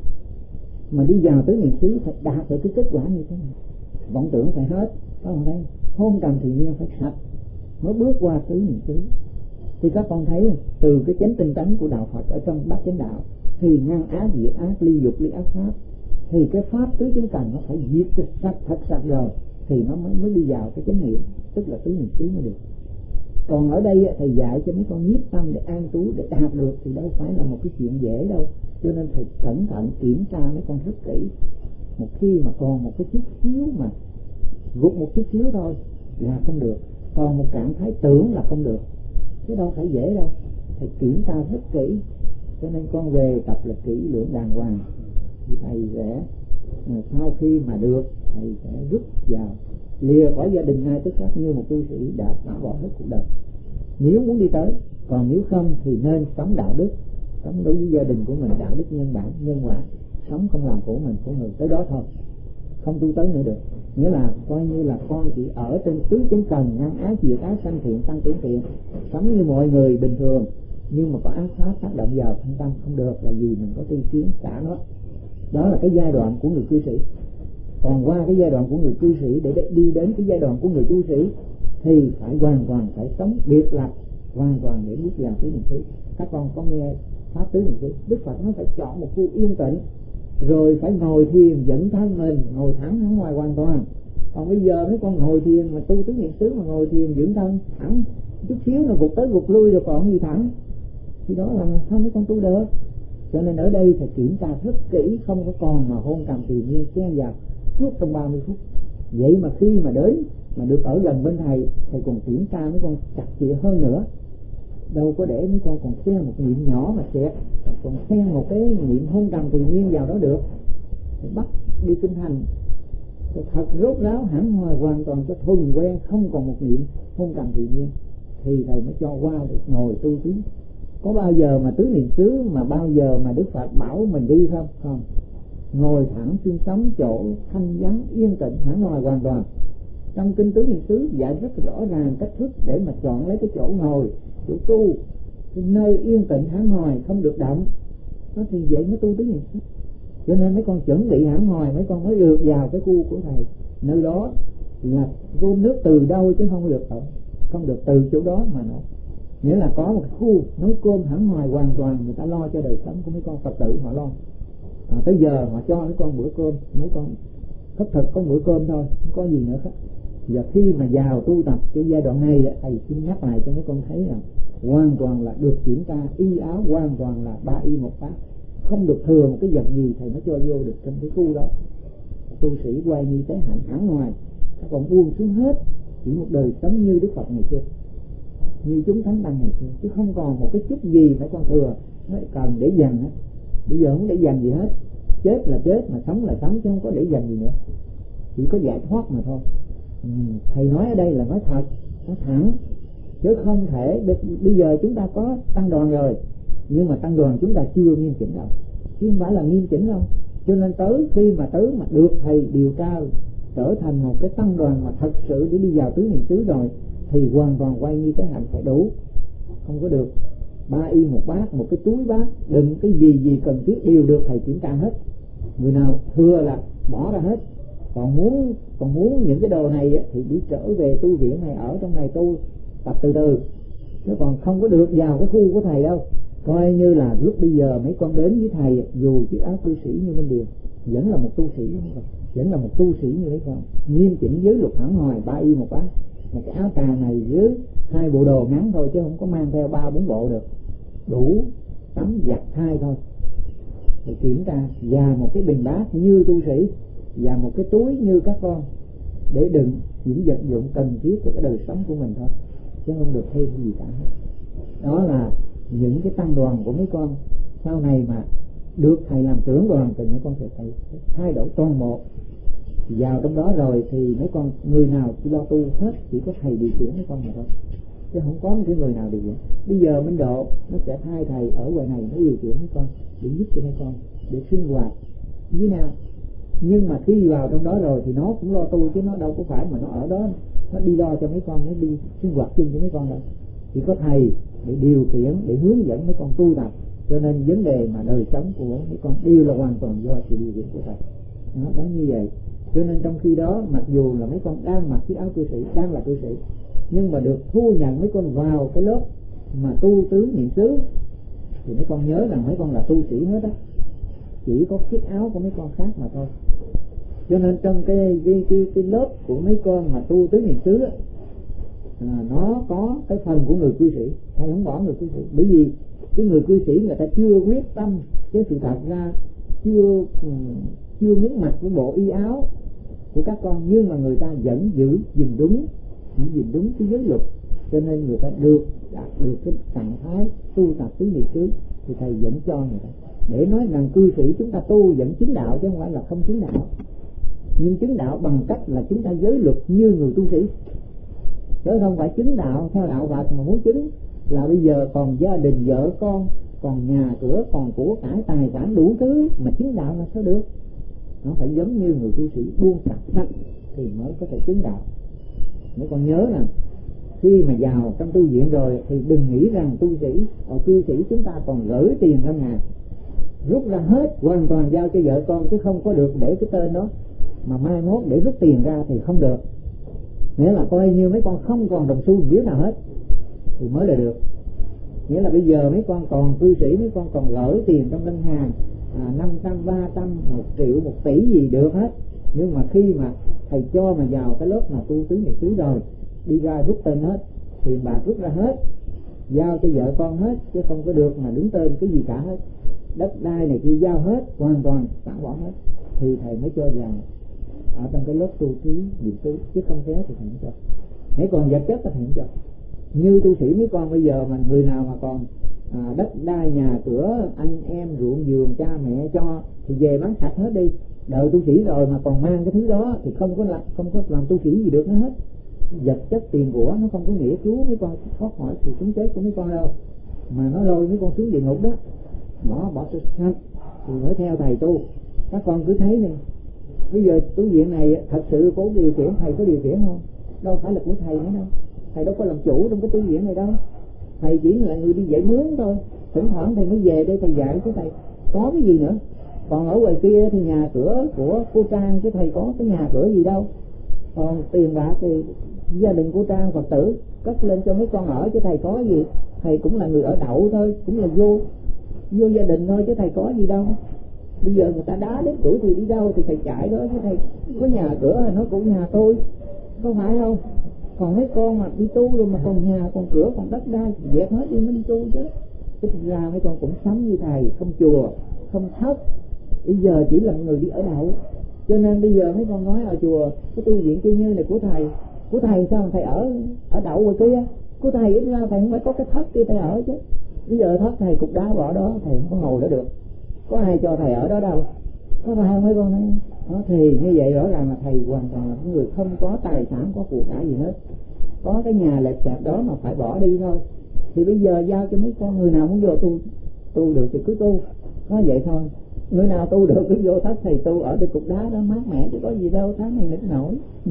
mà đi vào tứ niệm xứ phải đạt được cái kết quả như thế này. Vọng tưởng phải hết, có không thấy? Hôn trầm thì nhiên phải sạch mới bước qua tứ niệm xứ. Thì các con thấy từ cái chánh tinh tấn của đạo Phật ở trong bát chánh đạo thì ngăn ác diệt ác, ly dục ly ác pháp, thì cái pháp tứ chánh cần nó phải diệt cho sạch thật sạch rồi thì nó mới mới đi vào cái chánh niệm, tức là tứ niệm xứ mới được. Còn ở đây thầy dạy cho mấy con nhiếp tâm để an trú để đạt được thì đâu phải là một cái chuyện dễ đâu. Cho nên thầy cẩn thận kiểm tra mấy con rất kỹ. Một khi mà còn một cái chút xíu mà gục một chút xíu thôi là không được, còn một trạng thái tưởng là không được. chứ đâu phải dễ đâu, thầy kiểm tra rất kỹ. Cho nên con về tập là kỹ lưỡng đàng hoàng, thì thầy sẽ sau khi mà được thầy sẽ rút vào lìa khỏi gia đình ngay tức khắc như một tu sĩ đã xả bỏ hết cuộc đời, nếu muốn đi tới. Còn nếu không thì nên sống đạo đức, sống đối với gia đình của mình đạo đức nhân bản nhân quả, sống không làm khổ mình của người, tới đó thôi, không tu tới nữa được. Nghĩa là coi như là con chỉ ở trên tứ chánh cần ngăn ác diệt ác sanh thiện tăng trưởng thiện, sống như mọi người bình thường, nhưng mà có ác pháp tác động vào thân tâm không được, là vì mình có tri kiến xả nó. Đó là cái giai đoạn của người cư sĩ. Còn qua cái giai đoạn của người cư sĩ để đi đến cái giai đoạn của người tu sĩ thì phải hoàn toàn phải sống biệt lập hoàn toàn để bước vào tứ niệm xứ. Các con có nghe pháp tứ niệm xứ, Đức Phật nó phải chọn một khu yên tĩnh, rồi phải ngồi thiền dẫn thân mình ngồi thẳng ở ngoài hoàn toàn. Còn bây giờ mấy con ngồi thiền mà tu tứ niệm xứ mà ngồi thiền dưỡng thân thẳng chút xíu nó gục tới gục lui rồi còn gì thẳng, thì đó là sao mấy con tu được. Cho nên ở đây phải kiểm tra rất kỹ, không có còn mà hôn trầm tùy nhiên xen vào suốt trong ba mươi phút. Vậy mà khi mà đến mà được ở gần bên thầy, thầy còn kiểm tra mấy con chặt chẽ hơn nữa, đâu có để mấy con còn xen một niệm nhỏ mà xẹt, còn xen một cái niệm hôn trầm tùy nhiên vào đó được. Thầy bắt đi kinh hành cho thật rốt ráo hẳn hòa hoàn toàn cho thuần quen, không còn một niệm hôn trầm tùy nhiên, thì thầy mới cho qua được ngồi tu tí. Có bao giờ mà tứ niệm xứ mà bao giờ mà Đức Phật bảo mình đi không? Không. Ngồi thẳng xương sống chỗ thanh vắng yên tĩnh hẳn ngoài hoàn toàn. Trong kinh tứ niệm xứ dạy rất rõ ràng cách thức để mà chọn lấy cái chỗ ngồi, chỗ tu, cái nơi yên tĩnh hẳn ngoài không được động. Nó thì vậy mới tu tứ niệm xứ. Cho nên mấy con chuẩn bị hẳn ngoài mấy con mới được vào cái khu của thầy. Nơi đó là gom nước từ đâu chứ không được ở, không được từ chỗ đó mà nó. Nghĩa là có một cái khu nấu cơm hẳn ngoài hoàn toàn, người ta lo cho đời sống của mấy con Phật tử họ lo. À, tới giờ họ cho mấy con bữa cơm, mấy con khất thực có bữa cơm thôi, không có gì nữa hết. Giờ khi mà vào tu tập cái giai đoạn này, thầy xin nhắc lại cho mấy con thấy rằng hoàn toàn là được kiểm tra y áo, hoàn toàn là ba y một pháp, không được thừa một cái vật gì thầy mới cho vô được trong cái khu đó. Tu sĩ quay như thế hạnh hẳn ngoài, các con buông xuống hết, chỉ một đời sống như Đức Phật ngày xưa, như chúng thánh tăng ngày xưa, chứ không còn một cái chút gì mấy con thừa nó cần để dành hết. Bây giờ không để dành gì hết, chết là chết mà sống là sống, chứ không có để dành gì nữa, chỉ có giải thoát mà thôi. Ừ, thầy nói ở đây là nói thật, nói thẳng, chứ không thể. Bây giờ chúng ta có tăng đoàn rồi, nhưng mà tăng đoàn chúng ta chưa nghiêm chỉnh đâu, chứ không phải là nghiêm chỉnh đâu. Cho nên tới khi mà tới mà được thầy điều tra trở thành một cái tăng đoàn mà thật sự để đi vào tứ niệm xứ rồi, thì hoàn toàn quay như thế hạnh phải đủ, không có được ba y một bát, một cái túi bát đựng cái gì gì cần thiết đều được thầy kiểm tra hết. Người nào thừa là bỏ ra hết, còn muốn còn muốn những cái đồ này thì đi trở về tu viện này, ở trong này tu tập từ từ, chứ còn không có được vào cái khu của thầy đâu. Coi như là lúc bây giờ mấy con đến với thầy, dù chiếc áo cư sĩ như Minh Điền vẫn là một tu sĩ, vẫn là một tu sĩ như mấy con, nghiêm chỉnh giới luật hẳn hoài, ba y một bát, một cái áo cà này dưới hai bộ đồ ngắn thôi, chứ không có mang theo ba bốn bộ được, đủ tắm giặt thay thôi. Thì kiểm tra, và một cái bình bát như tu sĩ, và một cái túi như các con để đựng những vật dụng cần thiết cho cái đời sống của mình thôi, chứ không được thêm gì cả. Đó là những cái tăng đoàn của mấy con. Sau này mà được thầy làm trưởng đoàn thì mấy con sẽ thầy thay đổi toàn bộ. Vào trong đó rồi thì mấy con người nào chỉ lo tu hết, chỉ có thầy điều khiển mấy con mà thôi, chứ không có một cái người nào điều khiển. Bây giờ Minh Độ nó sẽ thay thầy ở ngoài này, nó điều khiển mấy con để giúp cho mấy con để sinh hoạt như nào. Nhưng mà khi vào trong đó rồi thì nó cũng lo tu, chứ nó đâu có phải mà nó ở đó nó đi lo cho mấy con, nó đi sinh hoạt chung cho mấy con đâu. Chỉ có thầy để điều khiển, để hướng dẫn mấy con tu tập. Cho nên vấn đề mà đời sống của mấy con đều là hoàn toàn do sự điều khiển của thầy. Đó, đó như vậy. Cho nên trong khi đó, mặc dù là mấy con đang mặc chiếc áo cư sĩ, đang là cư sĩ, nhưng mà được thu nhận mấy con vào cái lớp mà tu tứ niệm xứ, thì mấy con nhớ rằng mấy con là tu sĩ hết á, chỉ có chiếc áo của mấy con khác mà thôi. Cho nên trong cái cái cái, cái lớp của mấy con mà tu tứ niệm xứ á, à, nó có cái phần của người cư sĩ. Thầy không bỏ người cư sĩ, bởi vì cái người cư sĩ người ta chưa quyết tâm, chứ sự thật ra chưa chưa muốn mặc cái bộ y áo của các con, nhưng mà người ta vẫn giữ gìn đúng, giữ gìn đúng cái giới luật cho nên người ta được đạt được cái trạng thái tu tập tứ niệm xứ thì thầy dẫn cho người ta để nói rằng cư sĩ chúng ta tu vẫn chứng đạo chứ không phải là không chứng đạo, nhưng chứng đạo bằng cách là chúng ta giới luật như người tu sĩ, chứ không phải chứng đạo theo đạo Phật mà muốn chứng là bây giờ còn gia đình vợ con, còn nhà cửa, còn của cải tài sản đủ thứ mà chứng đạo là sao được. Nó phải giống như người tu sĩ buông cặp sách thì mới có thể chứng đạo. Nếu con nhớ là khi mà vào trong tu viện rồi thì đừng nghĩ rằng tu sĩ ở cư sĩ chúng ta còn gửi tiền ngân hàng rút ra hết hoàn toàn giao cho vợ con, chứ không có được để cái tên đó mà mai mốt để rút tiền ra thì không được. Nghĩa là coi như mấy con không còn đồng xu biếu nào hết thì mới là được. Nghĩa là bây giờ mấy con còn cư sĩ, mấy con còn gửi tiền trong ngân hàng à, năm trăm, ba trăm, một triệu, một tỷ gì được hết. Nhưng mà khi mà thầy cho mà vào cái lớp mà tu tứ niệm xứ rồi, đi ra rút tên hết, tiền bạc rút ra hết, giao cho vợ con hết, chứ không có được mà đứng tên cái gì cả hết. Đất đai này kia giao hết, hoàn toàn xả bỏ hết, thì thầy mới cho vào ở trong cái lớp tu tứ niệm xứ, chứ không khéo thì thầy không cho. Hãy còn vật chất thì thầy không cho. Như tu sĩ mấy con bây giờ mà người nào mà còn à, đất đai nhà cửa, anh em, ruộng vườn cha mẹ cho thì về bán sạch hết đi. Đợi tu sĩ rồi mà còn mang cái thứ đó thì không có làm, không có làm tu sĩ gì được nữa hết. Vật chất tiền của nó không có nghĩa cứu mấy con thoát khỏi sự sống chết của mấy con đâu, mà nó lôi mấy con xuống địa ngục đó. Bỏ bỏ cho sạch thì mới theo thầy tu. Các con cứ thấy này, bây giờ tu viện này thật sự có điều khiển, thầy có điều khiển không? Đâu phải là của thầy nữa đâu, thầy đâu có làm chủ trong cái tu viện này đâu. Thầy chỉ là người đi dạy mướn thôi, thỉnh thoảng thầy mới về đây thầy dạy chứ thầy có cái gì nữa. Còn ở ngoài kia thì nhà cửa của cô Trang chứ thầy có cái nhà cửa gì đâu. Còn tiền bạc thì gia đình cô Trang Phật tử cất lên cho mấy con ở chứ thầy có gì. Thầy cũng là người ở đậu thôi, cũng là vô vô gia đình thôi chứ thầy có gì đâu. Bây giờ người ta đá đến tuổi thì đi đâu thì thầy chạy đó, chứ thầy có nhà cửa là nó cũng nhà tôi, có phải không? Còn mấy con mà đi tu rồi mà còn nhà, còn cửa, còn đất đai thì dẹp hết đi mình tu chứ. Thế thực ra mấy con cũng sống như thầy, không chùa, không thất, bây giờ chỉ là người đi ở đậu. Cho nên bây giờ mấy con nói ở chùa cái tu viện kia như này của thầy, của thầy sao mà thầy ở ở đậu rồi kia, của thầy ít ra thầy không phải có cái thất kia thầy ở chứ. Bây giờ thất thầy cục đá bỏ đó, thầy không có ngồi đó được, có ai cho thầy ở đó đâu, có phải không mấy con thấy đó? Thì như vậy rõ ràng là thầy hoàn toàn là người không có tài sản, có của cải gì hết, có cái nhà lẹp xẹp đó mà phải bỏ đi thôi. Thì bây giờ giao cho mấy con, người nào muốn vô tu tu được thì cứ tu, có vậy thôi. Người nào tu được cứ vô thất thầy tu ở cái cục đá đó mát mẻ chứ có gì đâu, tháng này nít nổi.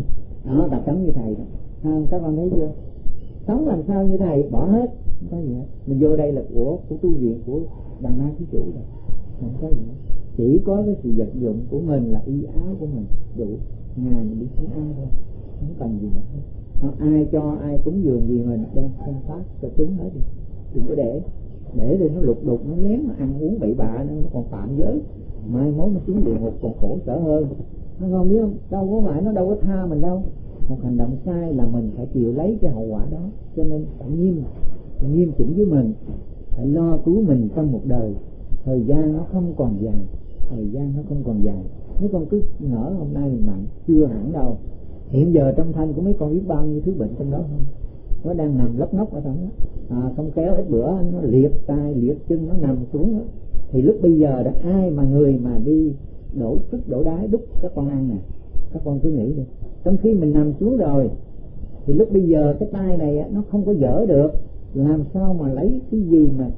Đó tập sống như thầy đó. À, các con thấy chưa? Sống làm sao như thầy, bỏ hết, không có gì hết. Mình vô đây là của của tu viện, của đàn na thí chủ rồi, không có gì hết. Chỉ có cái sự vật dụng của mình là y áo của mình đủ, ngày mình đi kiếm ăn thôi, không cần gì nữa. Đó, ai cho ai cúng dường gì mình đem phân phát cho chúng hết đi, đừng có để để thì nó lục đục, nó lén, nó ăn uống bậy bạ nên nó còn phạm giới, mai mốt nó xuống địa ngục còn khổ sở hơn. Nó không biết không, đâu có phải nó đâu có tha mình đâu. Một hành động sai là mình phải chịu lấy cái hậu quả đó, cho nên phải nghiêm phải nghiêm chỉnh với mình, phải lo cứu mình trong một đời. Thời gian nó không còn dài, thời gian nó không còn dài. Mấy con cứ ngỡ hôm nay mình mạnh, chưa hẳn đâu. Hiện giờ trong thân của mấy con biết bao nhiêu thứ bệnh trong đó không? Nó đang nằm lóc ngóc ở trong đó, à, không kéo ít bữa nó liệt tay liệt chân, nó nằm xuống đó. Thì lúc bây giờ đó, ai mà người mà đi đổ sức đổ đái đúc các con ăn nè, các con cứ nghĩ đi, trong khi mình nằm xuống rồi thì lúc bây giờ cái tay này nó không có dở được, làm sao mà lấy cái gì mà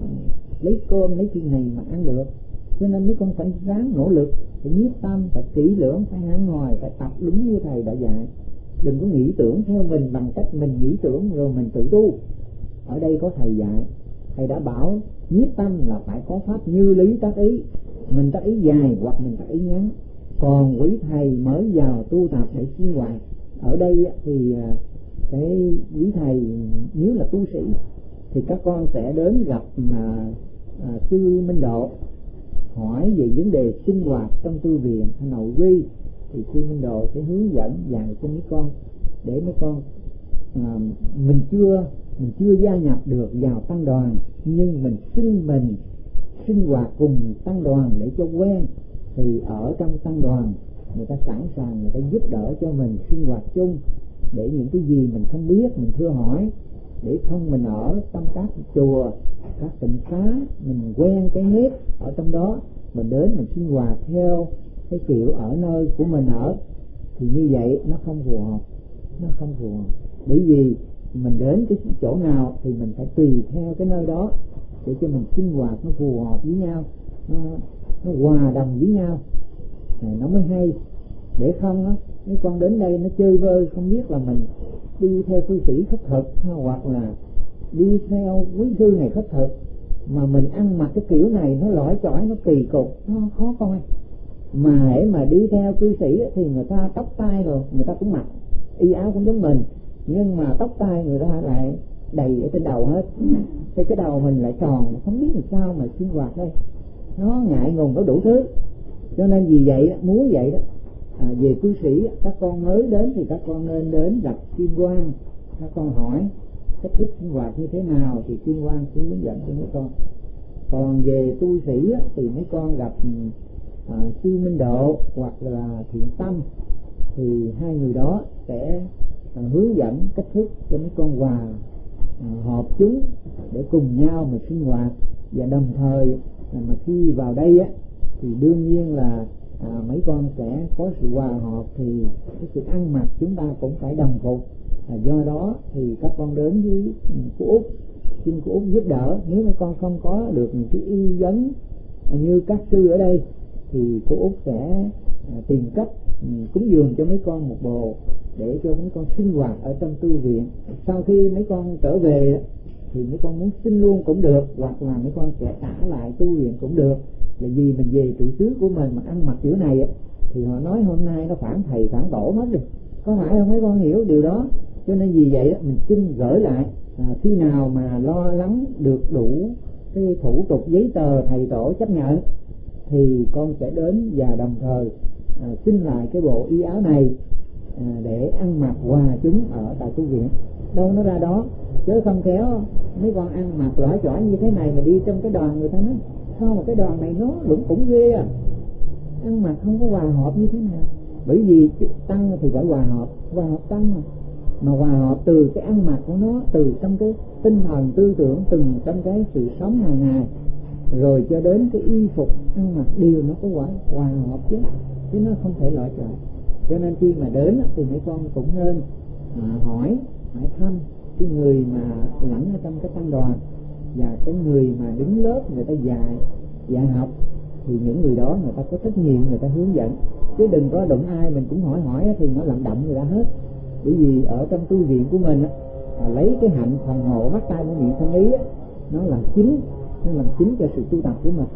lấy cơm lấy cái này mà ăn được. Cho nên mấy con phải ráng nỗ lực, phải nhiếp tâm, phải kỹ lưỡng, phải hăng hoài, phải tập đúng như thầy đã dạy. Đừng có nghĩ tưởng theo mình bằng cách mình nghĩ tưởng rồi mình tự tu. Ở đây có thầy dạy, thầy đã bảo nhiếp tâm là phải có pháp như lý tác ý, mình tác ý dài hoặc mình tác ý ngắn. Còn quý thầy mới vào tu tập để sinh hoạt ở đây thì cái quý thầy nếu là tu sĩ thì các con sẽ đến gặp mà à, sư Minh Độ, hỏi về vấn đề sinh hoạt trong tu viện hay nội quy, thì sư Minh Độ sẽ hướng dẫn dạy cho mấy con, để mấy con à, mình chưa mình chưa gia nhập được vào tăng đoàn, nhưng mình xin mình sinh hoạt cùng tăng đoàn để cho quen. Thì ở trong tăng đoàn người ta sẵn sàng, người ta giúp đỡ cho mình sinh hoạt chung, để những cái gì mình không biết mình thưa hỏi, để không mình ở trong các chùa, các tịnh xá, mình quen cái nếp ở trong đó, mình đến mình sinh hoạt theo cái kiểu ở nơi của mình ở, thì như vậy nó không phù hợp, nó không phù hợp. Bởi vì mình đến cái chỗ nào thì mình phải tùy theo cái nơi đó để cho mình sinh hoạt nó phù hợp với nhau, nó, nó hòa đồng với nhau, này nó mới hay. Để không á, mấy con đến đây nó chơi vơi, không biết là mình đi theo cư sĩ khất thực hoặc là đi theo quý sư này khất thực, mà mình ăn mặc cái kiểu này nó lỏi chỏi, nó kỳ cục, nó khó coi. Mà hễ mà đi theo cư sĩ thì người ta tóc tai rồi người ta cũng mặc y áo cũng giống mình, nhưng mà tóc tai người ta lại đầy ở trên đầu hết, cái cái đầu mình lại tròn, không biết làm sao mà sinh hoạt đây, nó ngại ngùng, nó đủ thứ. Cho nên vì vậy muốn vậy đó, à, về cư sĩ các con mới đến thì các con nên đến gặp Kim Quang, các con hỏi cách thức sinh hoạt như thế nào thì Kim Quang sẽ hướng dẫn cho mấy con. Còn về tu sĩ thì mấy con gặp à, Sư Minh Độ hoặc là Thiện Tâm, thì hai người đó sẽ à, hướng dẫn cách thức cho mấy con hòa à, hợp chúng để cùng nhau mà sinh hoạt. Và đồng thời à, mà khi vào đây á thì đương nhiên là à, mấy con sẽ có sự hòa hợp, thì cái sự ăn mặc chúng ta cũng phải đồng phục. À, do đó thì các con đến với cô Út, xin cô Út giúp đỡ. Nếu mấy con không có được những cái y vấn à, như các sư ở đây thì cô Út sẽ à, tìm cách um, cúng dường cho mấy con một bộ để cho mấy con sinh hoạt ở trong tu viện. Sau khi mấy con trở về thì mấy con muốn xin luôn cũng được, hoặc là mấy con sẽ trả lại tu viện cũng được. Là vì mình về trụ xứ của mình mà ăn mặc kiểu này thì họ nói hôm nay nó phản thầy phản tổ hết rồi, có phải không mấy con hiểu điều đó? Cho nên vì vậy mình xin gửi lại, à, khi nào mà lo lắng được đủ cái thủ tục giấy tờ thầy tổ chấp nhận thì con sẽ đến và đồng thời à, xin lại cái bộ y áo này à, để ăn mặc hòa chúng ở tại tu viện. Đâu nó ra đó, chứ không khéo mấy con ăn mặc lõi chỏi như thế này mà đi trong cái đoàn người ta nói sao mà cái đoàn này nó lủng củng ghê à, ăn mặc không có hòa hợp như thế nào. Bởi vì tăng thì phải hòa hợp, hòa hợp tăng mà mà hòa hợp từ cái ăn mặc của nó, từ trong cái tinh thần tư tưởng, từng trong cái sự sống hàng ngày, rồi cho đến cái y phục ăn mặc đều nó có hòa, hòa hợp chứ, chứ nó không thể loại trọi. Cho nên khi mà đến thì mấy con cũng nên à, hỏi hỏi thăm cái người mà lãnh ở trong cái tăng đoàn và cái người mà đứng lớp người ta dạy dạy học, thì những người đó người ta có trách nhiệm người ta hướng dẫn, chứ đừng có đụng ai mình cũng hỏi hỏi thì nó làm đậm người ta hết. Bởi vì ở trong tu viện của mình á, à, lấy cái hạnh phòng hộ mắt tai mũi miệng thân ý á, nó làm chính, nó làm chính cho sự tu tập của mình.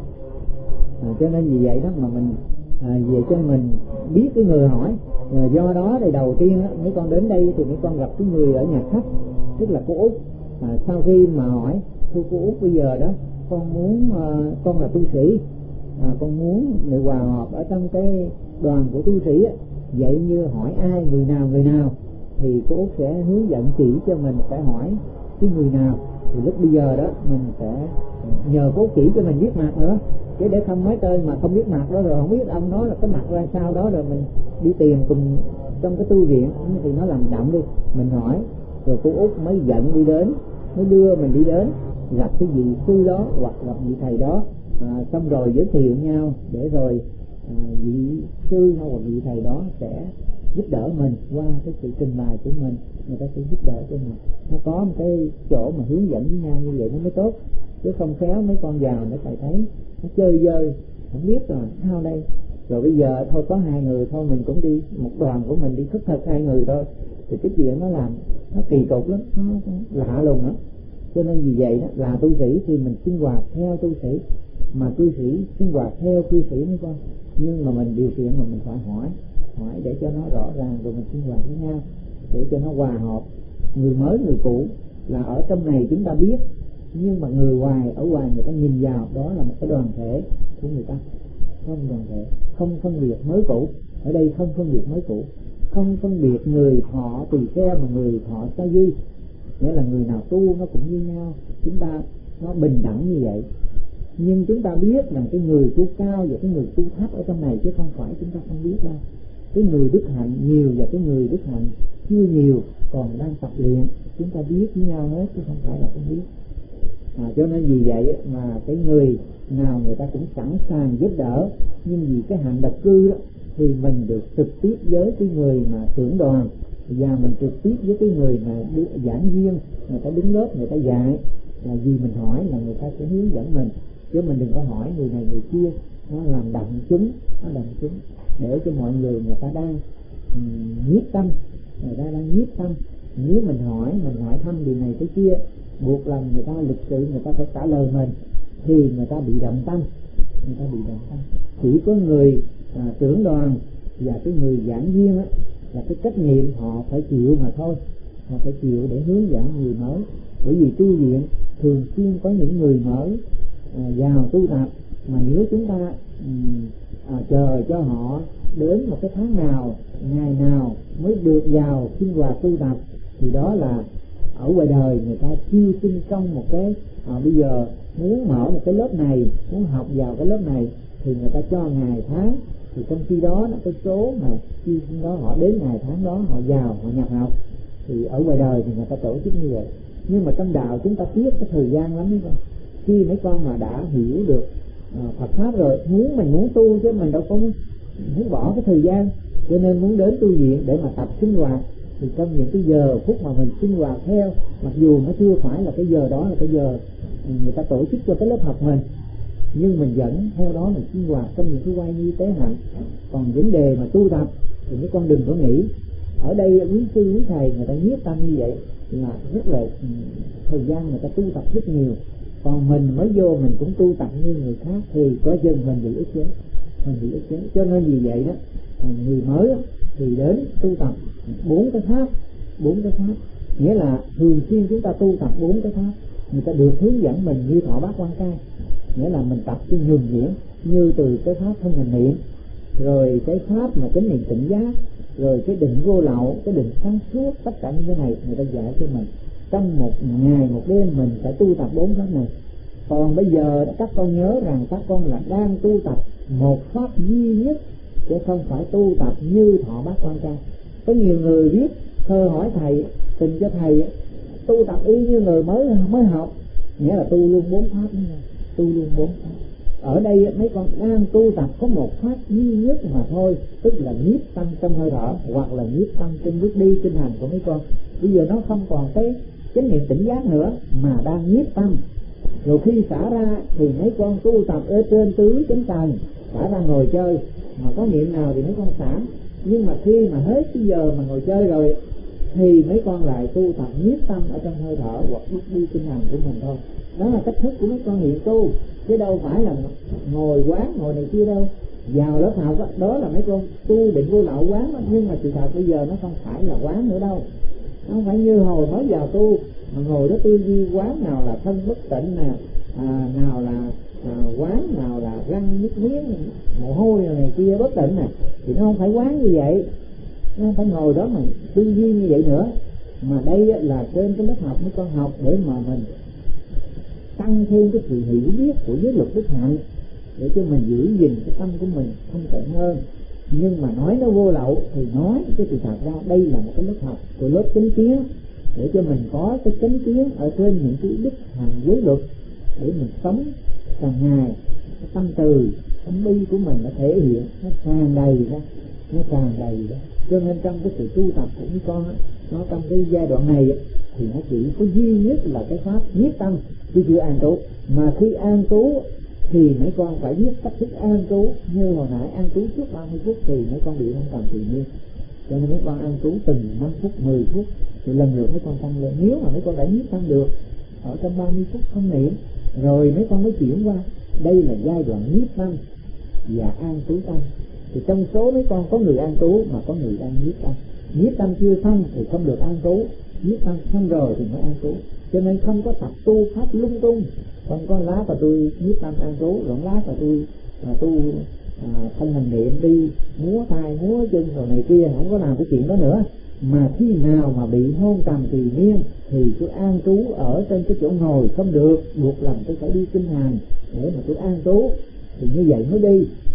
À, cho nên vì vậy đó mà mình à, về cho mình biết cái người hỏi. À, do đó thì đầu tiên á, mấy con đến đây thì mấy con gặp cái người ở nhà khách, tức là cô Út. À, sau khi mà hỏi thưa cô Út, bây giờ đó con muốn à, con là tu sĩ, à, con muốn để hòa hợp ở trong cái đoàn của tu sĩ á, vậy như hỏi ai, người nào người nào thì cô Út sẽ hướng dẫn chỉ cho mình phải hỏi cái người nào. Thì lúc bây giờ đó mình sẽ nhờ cô chỉ cho mình biết mặt nữa, chứ để không mấy tên mà không biết mặt đó rồi không biết ông nói là cái mặt ra sao đó, rồi mình đi tìm cùng trong cái tu viện thì nó làm đậm đi. Mình hỏi rồi cô Út mới dẫn đi đến, mới đưa mình đi đến gặp cái vị sư đó hoặc gặp vị thầy đó, à, xong rồi giới thiệu nhau để rồi à, vị sư hoặc vị thầy đó sẽ giúp đỡ mình qua cái sự trình bày của mình, người ta sẽ giúp đỡ cho mình. Nó có một cái chỗ mà hướng dẫn với nhau như vậy nó mới tốt, chứ không khéo mấy con vào nó phải thấy nó chơi dơi không biết rồi sao đây. Rồi bây giờ thôi có hai người thôi, mình cũng đi một đoàn của mình đi khất thực hai người thôi, thì cái chuyện nó làm nó kỳ cục lắm, nó lạ lùng lắm. Cho nên vì vậy đó là tu sĩ thì mình sinh hoạt theo tu sĩ, mà cư sĩ sinh hoạt theo cư sĩ mấy con. Nhưng mà mình điều kiện mà mình phải hỏi hỏi để cho nó rõ ràng, rồi mình sinh hoạt với nhau để cho nó hòa hợp. Người mới người cũ là ở trong này chúng ta biết, nhưng mà người ngoài ở ngoài người ta nhìn vào đó là một cái đoàn thể của người ta, không đoàn thể, không phân biệt mới cũ. Ở đây không phân biệt mới cũ, không phân biệt người thọ tỳ kheo mà người thọ sa di, nghĩa là người nào tu nó cũng như nhau, chúng ta nó bình đẳng như vậy. Nhưng chúng ta biết rằng cái người tu cao và cái người tu thấp ở trong này, chứ không phải chúng ta không biết đâu. cái người đức hạnh nhiều và cái người đức hạnh chưa nhiều còn đang tập luyện. Chúng ta biết với nhau hết chứ không phải là không biết. À, cho nên vì vậy mà cái người nào người ta cũng sẵn sàng giúp đỡ, nhưng vì cái hạnh đặc cư đó, thì mình được trực tiếp với cái người mà trưởng đoàn và mình trực tiếp với cái người mà giảng viên, người ta đứng lớp người ta dạy, là vì mình hỏi là người ta sẽ hướng dẫn mình, chứ mình đừng có hỏi người này người kia, nó làm động chúng, nó động chúng để cho mọi người người ta đang um, nhiếp tâm, người ta đang nhiếp tâm. Nếu mình hỏi, mình hỏi thăm điều này cái kia, buộc lòng người ta lịch sự người ta phải trả lời mình, thì người ta bị động tâm, người ta bị động tâm. Chỉ có người à, trưởng đoàn và cái người giảng viên á, là cái trách nhiệm họ phải chịu mà thôi, họ phải chịu để hướng dẫn người mới. Bởi vì tu viện thường xuyên có những người mới à, vào tu tập, mà nếu chúng ta um, à, chờ cho họ đến một cái tháng nào, ngày nào mới được vào sinh hoạt tu tập, thì đó là ở ngoài đời người ta chiêu sinh công một cái à, bây giờ muốn mở một cái lớp này, muốn học vào cái lớp này thì người ta cho ngày tháng, thì trong khi đó là cái số mà chiêu sinh đó họ đến ngày tháng đó họ vào họ nhập học, thì ở ngoài đời thì người ta tổ chức như vậy. Nhưng mà trong đạo chúng ta tiếc cái thời gian lắm, đúng không? Khi mấy con mà đã hiểu được à, Phật pháp rồi, muốn mình muốn tu chứ mình đâu có muốn, muốn bỏ cái thời gian, cho nên muốn đến tu viện để mà tập sinh hoạt. Thì trong những cái giờ phút mà mình sinh hoạt theo, mặc dù nó chưa phải là cái giờ đó là cái giờ người ta tổ chức cho cái lớp học mình, nhưng mình vẫn theo đó mình sinh hoạt trong những cái quay như tế hạnh. Còn vấn đề mà tu tập thì mấy con đừng có nghĩ ở đây quý sư quý thầy người ta nhiếp tâm như vậy là rất là thời gian người ta tu tập rất nhiều, còn mình mới vô mình cũng tu tập như người khác thì có chừng mình bị ức chế, mình bị ức chế. Cho nên vì vậy đó, người mới đó, thì đến tu tập bốn cái pháp, bốn cái pháp nghĩa là thường xuyên chúng ta tu tập bốn cái pháp, người ta được hướng dẫn mình như thọ bát quan trai, nghĩa là mình tập cái nhuần nhuyễn như từ cái pháp thân hành niệm, rồi cái pháp mà chánh niệm tỉnh giác, rồi cái định vô lậu, cái định sáng suốt, tất cả những cái này người ta dạy cho mình. Trong một ngày một đêm mình phải tu tập bốn pháp này. Còn bây giờ các con nhớ rằng các con là đang tu tập một pháp duy nhất, chứ không phải tu tập như thọ bát quan trai. Có nhiều người biết thơ hỏi thầy, tình cho thầy tu tập y như người mới mới học, nghĩa là tu luôn bốn pháp, tu luôn bốn pháp. Ở đây mấy con đang tu tập có một pháp duy nhất mà thôi, tức là nhiếp tâm trong hơi thở, hoặc là nhiếp tâm trên bước đi kinh hành của mấy con. Bây giờ nó không còn cái chánh niệm tỉnh giác nữa mà đang nhiếp tâm. Rồi khi xả ra thì mấy con tu tập ở trên tứ chánh tầng, xả ra ngồi chơi, mà có niệm nào thì mấy con xả. Nhưng mà khi mà hết cái giờ mà ngồi chơi rồi thì mấy con lại tu tập nhiếp tâm ở trong hơi thở hoặc bước đi kinh hành của mình thôi. Đó là cách thức của mấy con hiện tu, chứ đâu phải là ngồi quán ngồi này kia đâu. Vào lớp học đó, đó là mấy con tu định vô lậu quán đó. Nhưng mà sự thật bây giờ nó không phải là quán nữa đâu, nó không phải như hồi mới vào tu mà ngồi đó tư duy quán nào là thân bất tịnh nè, à, nào là à, quán nào là răng nước miếng mồ hôi này kia bất tịnh nè, thì nó không phải quán như vậy, nó không phải ngồi đó mà tư duy như vậy nữa. Mà đây là trên cái lớp học mấy con học để mà mình tăng thêm cái sự hiểu biết của giới luật đức hạnh, để cho mình giữ gìn cái tâm của mình thanh tịnh hơn. Nhưng mà nói nó vô lậu thì nói cái sự thật ra đây là một cái lớp học của lớp chánh kiến, để cho mình có cái chánh kiến ở trên những cái đức hạnh giới luật, để mình sống càng ngày cái tâm từ tâm bi của mình nó thể hiện, nó tràn đầy ra, nó tràn đầy ra. Cho nên trong cái sự tu tập của mấy con á, nó trong cái giai đoạn này á, thì nó chỉ có duy nhất là cái pháp nhiếp tâm chứ chưa an trú. Mà khi an trú thì mấy con phải biết cách thức an trú, như hồi nãy an trú trước ba mươi phút thì mấy con bị không cần tự nhiên, cho nên mấy con an trú từng năm phút, mười phút thì lần lượt mấy con tăng lên. Nếu mà mấy con đã nhiếp tâm được ở trong ba mươi phút không niệm rồi mấy con mới chuyển qua đây là giai đoạn nhiếp tâm và an trú tâm. Thì trong số mấy con có người an trú mà có người đang nhiếp tâm. Nhiếp tâm chưa xong thì không được an trú, nhiếp tâm xong rồi thì mới an trú. Cho nên không có tập tu pháp lung tung, không có lá và tôi nhiếp tâm an trú, rồi lá và tôi à, tu à, thân hành niệm đi múa tay múa chân rồi này kia, không có làm cái chuyện đó nữa. Mà khi nào mà bị hôn trầm trì miên thì tôi an trú ở trên cái chỗ ngồi không được, buộc lòng tôi phải đi kinh hành để mà tôi an trú, thì như vậy mới đi.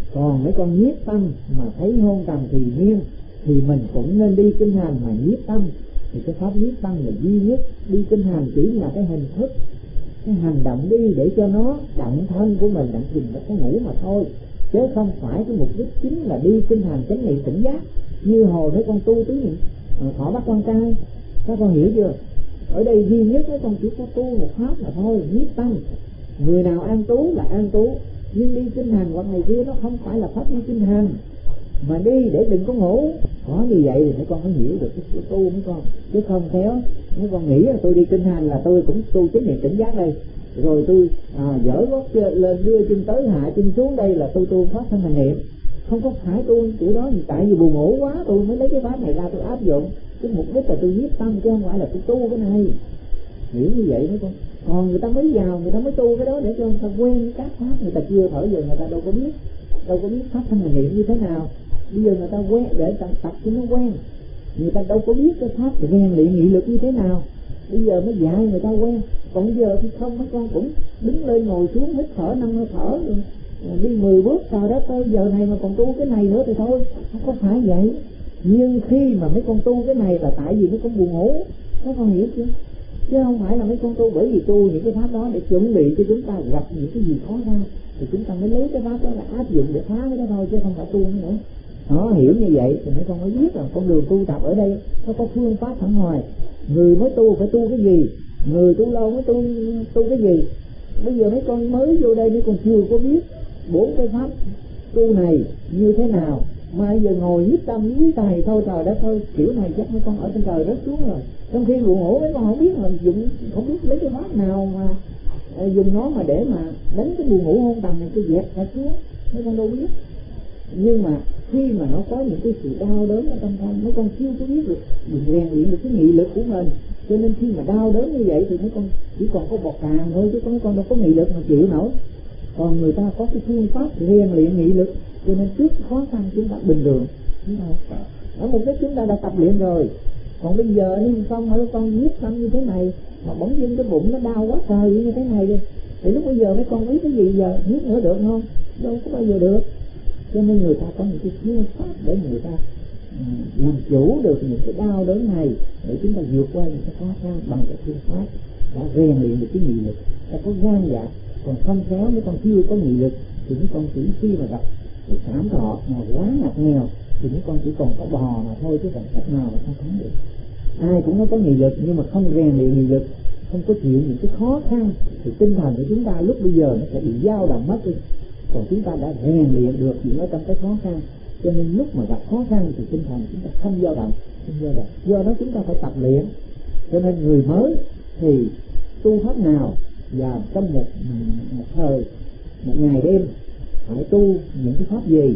Còn mấy con nhiếp tâm mà thấy hôn trầm thì miên thì mình cũng nên đi kinh hành mà nhiếp tâm. Thì cái pháp nhiếp tâm là duy nhất, đi kinh hành chỉ là cái hình thức, cái hành động đi để cho nó động thân của mình động chìm vào cái ngủ mà thôi, chứ không phải cái mục đích chính là đi kinh hành chánh niệm tỉnh giác. Như hồi mấy con tu tứ niệm họ bắt con trai, các con hiểu chưa? Ở đây duy nhất mấy con chỉ có tu một pháp là thôi, nhiếp tâm. Người nào an trú là an trú, nhưng đi kinh hành hoặc này kia nó không phải là pháp đi kinh hành, mà đi để đừng có ngủ. Có như vậy thì mấy con mới hiểu được cái tu mấy con, chứ không khéo mấy con nghĩ là tôi đi kinh hành là tôi cũng tu chánh niệm tỉnh giác đây, rồi tôi à, dở gót lên đưa chân tới hạ chân xuống đây là tôi tu pháp thân hành niệm. Không có phải tu kiểu đó, tại vì buồn ngủ quá tôi mới lấy cái pháp này ra tôi áp dụng. Cái mục đích là tôi nhiếp tâm chứ không phải là tôi tu cái này. Hiểu như vậy mấy con. Còn người ta mới vào, người ta mới tu cái đó để cho người ta quen các pháp, người ta chưa thở giờ người ta đâu có biết, đâu có biết pháp thân hành niệm như thế nào. Bây giờ người ta quen để tập tập cho nó quen, người ta đâu có biết cái pháp rèn luyện nghị lực như thế nào. Bây giờ mới dạy người ta quen. Còn bây giờ thì không, mấy con cũng đứng lên ngồi xuống hít thở năm hơi thở rồi đi mười bước trời đất ơi, giờ này mà còn tu cái này nữa thì thôi, không có phải vậy. Nhưng khi mà mấy con tu cái này là tại vì mấy con buồn ngủ, các con hiểu chưa? Chứ không phải là mấy con tu bởi vì tu những cái pháp đó để chuẩn bị cho chúng ta gặp những cái gì khó khăn thì chúng ta mới lấy cái pháp đó là áp dụng để phá cái đó thôi, chứ không phải tu nữa. Đó, hiểu như vậy thì mấy con mới biết là con đường tu tập ở đây nó có phương pháp sẵn hoài. Người mới tu phải tu cái gì, người tu lâu mới tu tu cái gì. Bây giờ mấy con mới vô đây mấy con chưa có biết bốn cái pháp tu này như thế nào, mà bây giờ ngồi nhiếp tâm với thầy thôi trời đất ơi, kiểu này chắc mấy con ở trên trời rớt xuống rồi. Trong khi buồn ngủ mấy con không biết là dùng, không biết lấy cái pháp nào mà dùng nó mà để mà đánh cái buồn ngủ hôn trầm này cái dẹp ra xuống, mấy con đâu biết. Nhưng mà khi mà nó có những cái sự đau đớn ở trong thân, mấy con chưa có biết được mình rèn luyện được cái nghị lực của mình, cho nên khi mà đau đớn như vậy thì mấy con chỉ còn có bọt càng thôi, chứ mấy con đâu có nghị lực mà chịu nổi. Còn người ta có cái phương pháp rèn luyện nghị lực, cho nên trước khó khăn chúng ta bình thường, chúng ta ở mục đích chúng ta đã tập luyện rồi. Còn bây giờ nếu không mấy con nhiếp tâm như thế này mà bỗng dưng cái bụng nó đau quá trời như thế này đi, thì lúc bây giờ mấy con biết cái gì giờ nhiếp nữa được không? Đâu có bao giờ được. Cho nên người ta có những cái phương pháp để người ta um, làm chủ được những cái đau đớn này, để chúng ta vượt qua những cái khó khăn bằng cái phương pháp đã rèn luyện được cái nghị lực. Ta có gan dạ, còn không khéo mấy con chưa có nghị lực thì mấy con chỉ khi mà gặp cảm thọ mà quá ngặt nghèo thì mấy con chỉ còn có bò mà thôi, chứ còn cách nào mà không thắng được. Ai cũng có nghị lực nhưng mà không rèn luyện nghị lực, không có chịu những cái khó khăn thì tinh thần của chúng ta lúc bây giờ nó sẽ bị dao động mất đi. Còn chúng ta đã rèn luyện được những ở trong cái khó khăn, cho nên lúc mà gặp khó khăn thì tinh thần chúng ta không dao động, không dao động. Do đó chúng ta phải tập luyện. Cho nên người mới thì tu pháp nào và trong một một thời, một ngày đêm phải tu những cái pháp gì.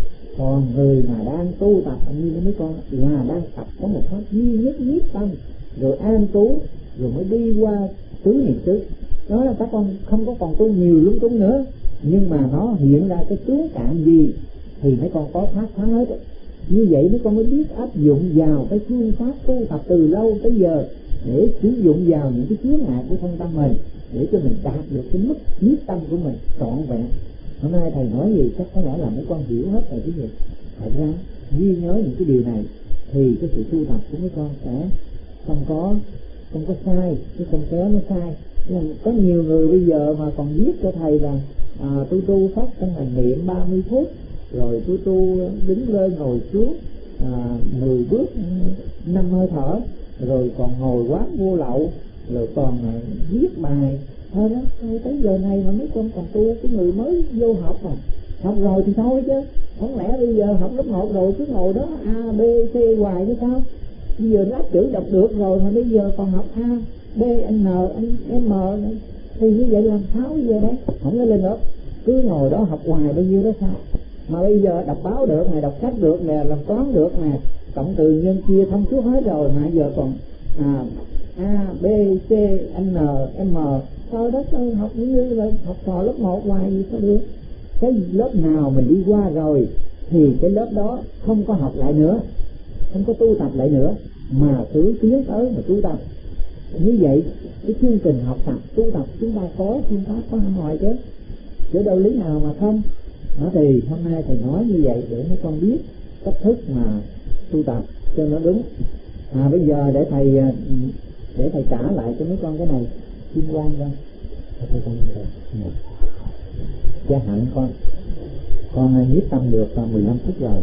Còn người mà đang tu tập như mấy con là đang tập có một pháp duy nhất nhiếp tâm, rồi an trú, rồi mới đi qua tứ niệm xứ. Đó là các con không có còn tu nhiều lung tung nữa, nhưng mà nó hiện ra cái tướng cạn gì thì mấy con có pháp phá hết. Như vậy mấy con mới biết áp dụng vào cái phương pháp tu tập từ lâu tới giờ để sử dụng vào những cái chướng ngại của thân tâm mình, để cho mình đạt được cái mức nhiếp tâm của mình trọn vẹn. Hôm nay thầy nói gì chắc có lẽ là mấy con hiểu hết rồi chứ gì. Thật ra ghi nhớ những cái điều này thì cái sự tu tập của mấy con sẽ không có không có sai, chứ không kéo nó sai. Nên có nhiều người bây giờ mà còn viết cho thầy rằng à, tu tu pháp thân hành niệm ba mươi phút, rồi tu tu đứng lên ngồi xuống à, mười bước năm hơi thở, rồi còn ngồi quán vô lậu, rồi còn à, viết bài. Thôi đó, thôi tới giờ này mà mấy con còn tu, cái người mới vô học mà học rồi thì thôi chứ, không lẽ bây giờ học lớp một rồi cứ ngồi đó A, B, C hoài chứ sao? Bây giờ lát chữ đọc được rồi mà bây giờ còn học A, B, N, M thì như vậy làm sao bây giờ đấy? Không có lên lớp, cứ ngồi đó học hoài bao nhiêu đó sao? Mà bây giờ đọc báo được nè, đọc sách được nè, làm toán được nè, cộng trừ nhân chia thông suốt hết rồi mà giờ còn à, A, B, C, N, M. Thôi đó, tôi học như là học trò lớp một hoài gì sao được? Cái lớp nào mình đi qua rồi thì cái lớp đó không có học lại nữa, không có tu tập lại nữa, mà cứ tiến tới mà tu tập. Như vậy cái chương trình học tập tu tập chúng ta có phương pháp có hẳn hoài chứ, chứ đâu lý nào mà không. Đó thì hôm nay thầy nói như vậy để mấy con biết cách thức mà tu tập cho nó đúng. À bây giờ để thầy để thầy trả lại cho mấy con cái này kim quan con. Gia Hạnh con, con nhiếp tâm được mười lăm phút rồi.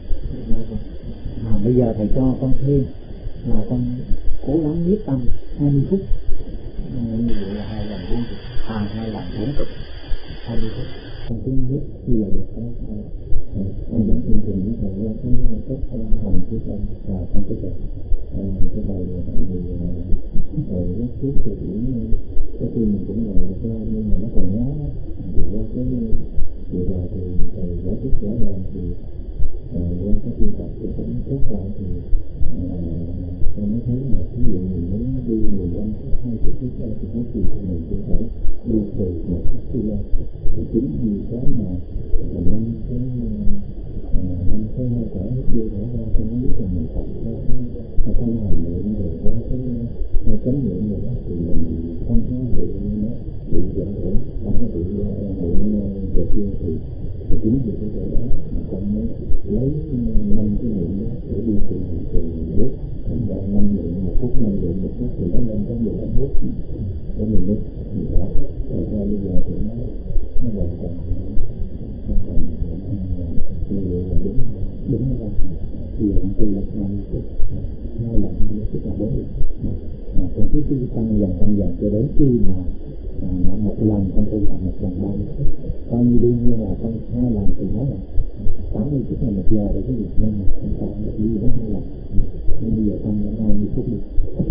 À, bây giờ thầy cho con thêm là con cố gắng nhiếp tâm hai mươi phút. Như vậy là hai lần bốn chục. À hai lần bốn chục. hai mươi phút. Con cứ nhiếp như vậy được không? Con dẫn chương trình với thầy qua cái cách hành của con và con cái bài cái bài này thì rồi nó suốt từ điểm cái khi mình cũng ngồi được ra nhưng mà nó còn nhớ thì qua cái vừa rồi thì thầy giải thích rõ ràng thì qua cái tu tập thì cũng tốt lại thì tôi mới thấy là ví dụ mình muốn đi mười lăm phút hai mươi phút ra thì có gì thì mình cũng phải đi từ một phút đi lên thì chính vì cái mà năm cái năm cái hơi thở hết chưa thở ra tôi mới biết là mình tập ra cái thân hành lượng rồi qua cái hai chấm lượng rồi đó thì mình không có bị nó bị dẫn hưởng không có bị hưởng về kia thì chính vì cái chỗ đó mà con mới lấy năm cái lượng đó để đi từ từ bước thành ra năm lượng một phút năm lượng một phút thì nó lên có mười lăm phút để mình biết thì đó rồi ra bây giờ thì nó nó hoàn toàn nó còn như vậy là đúng đúng rồi thì giờ con tu là năm phút hai lần hai mươi phút là bốn mươi à, con cứ tu tăng dần tăng dần cho đến khi mà à, một lần con tu tập một lần ba mươi phút coi như đương nhiên là con hai lần thì nó là tám mươi phút là một giờ để cái việc nhưng mà con tạo được gì đó hai lần nhưng bây giờ con đã hai mươi phút đi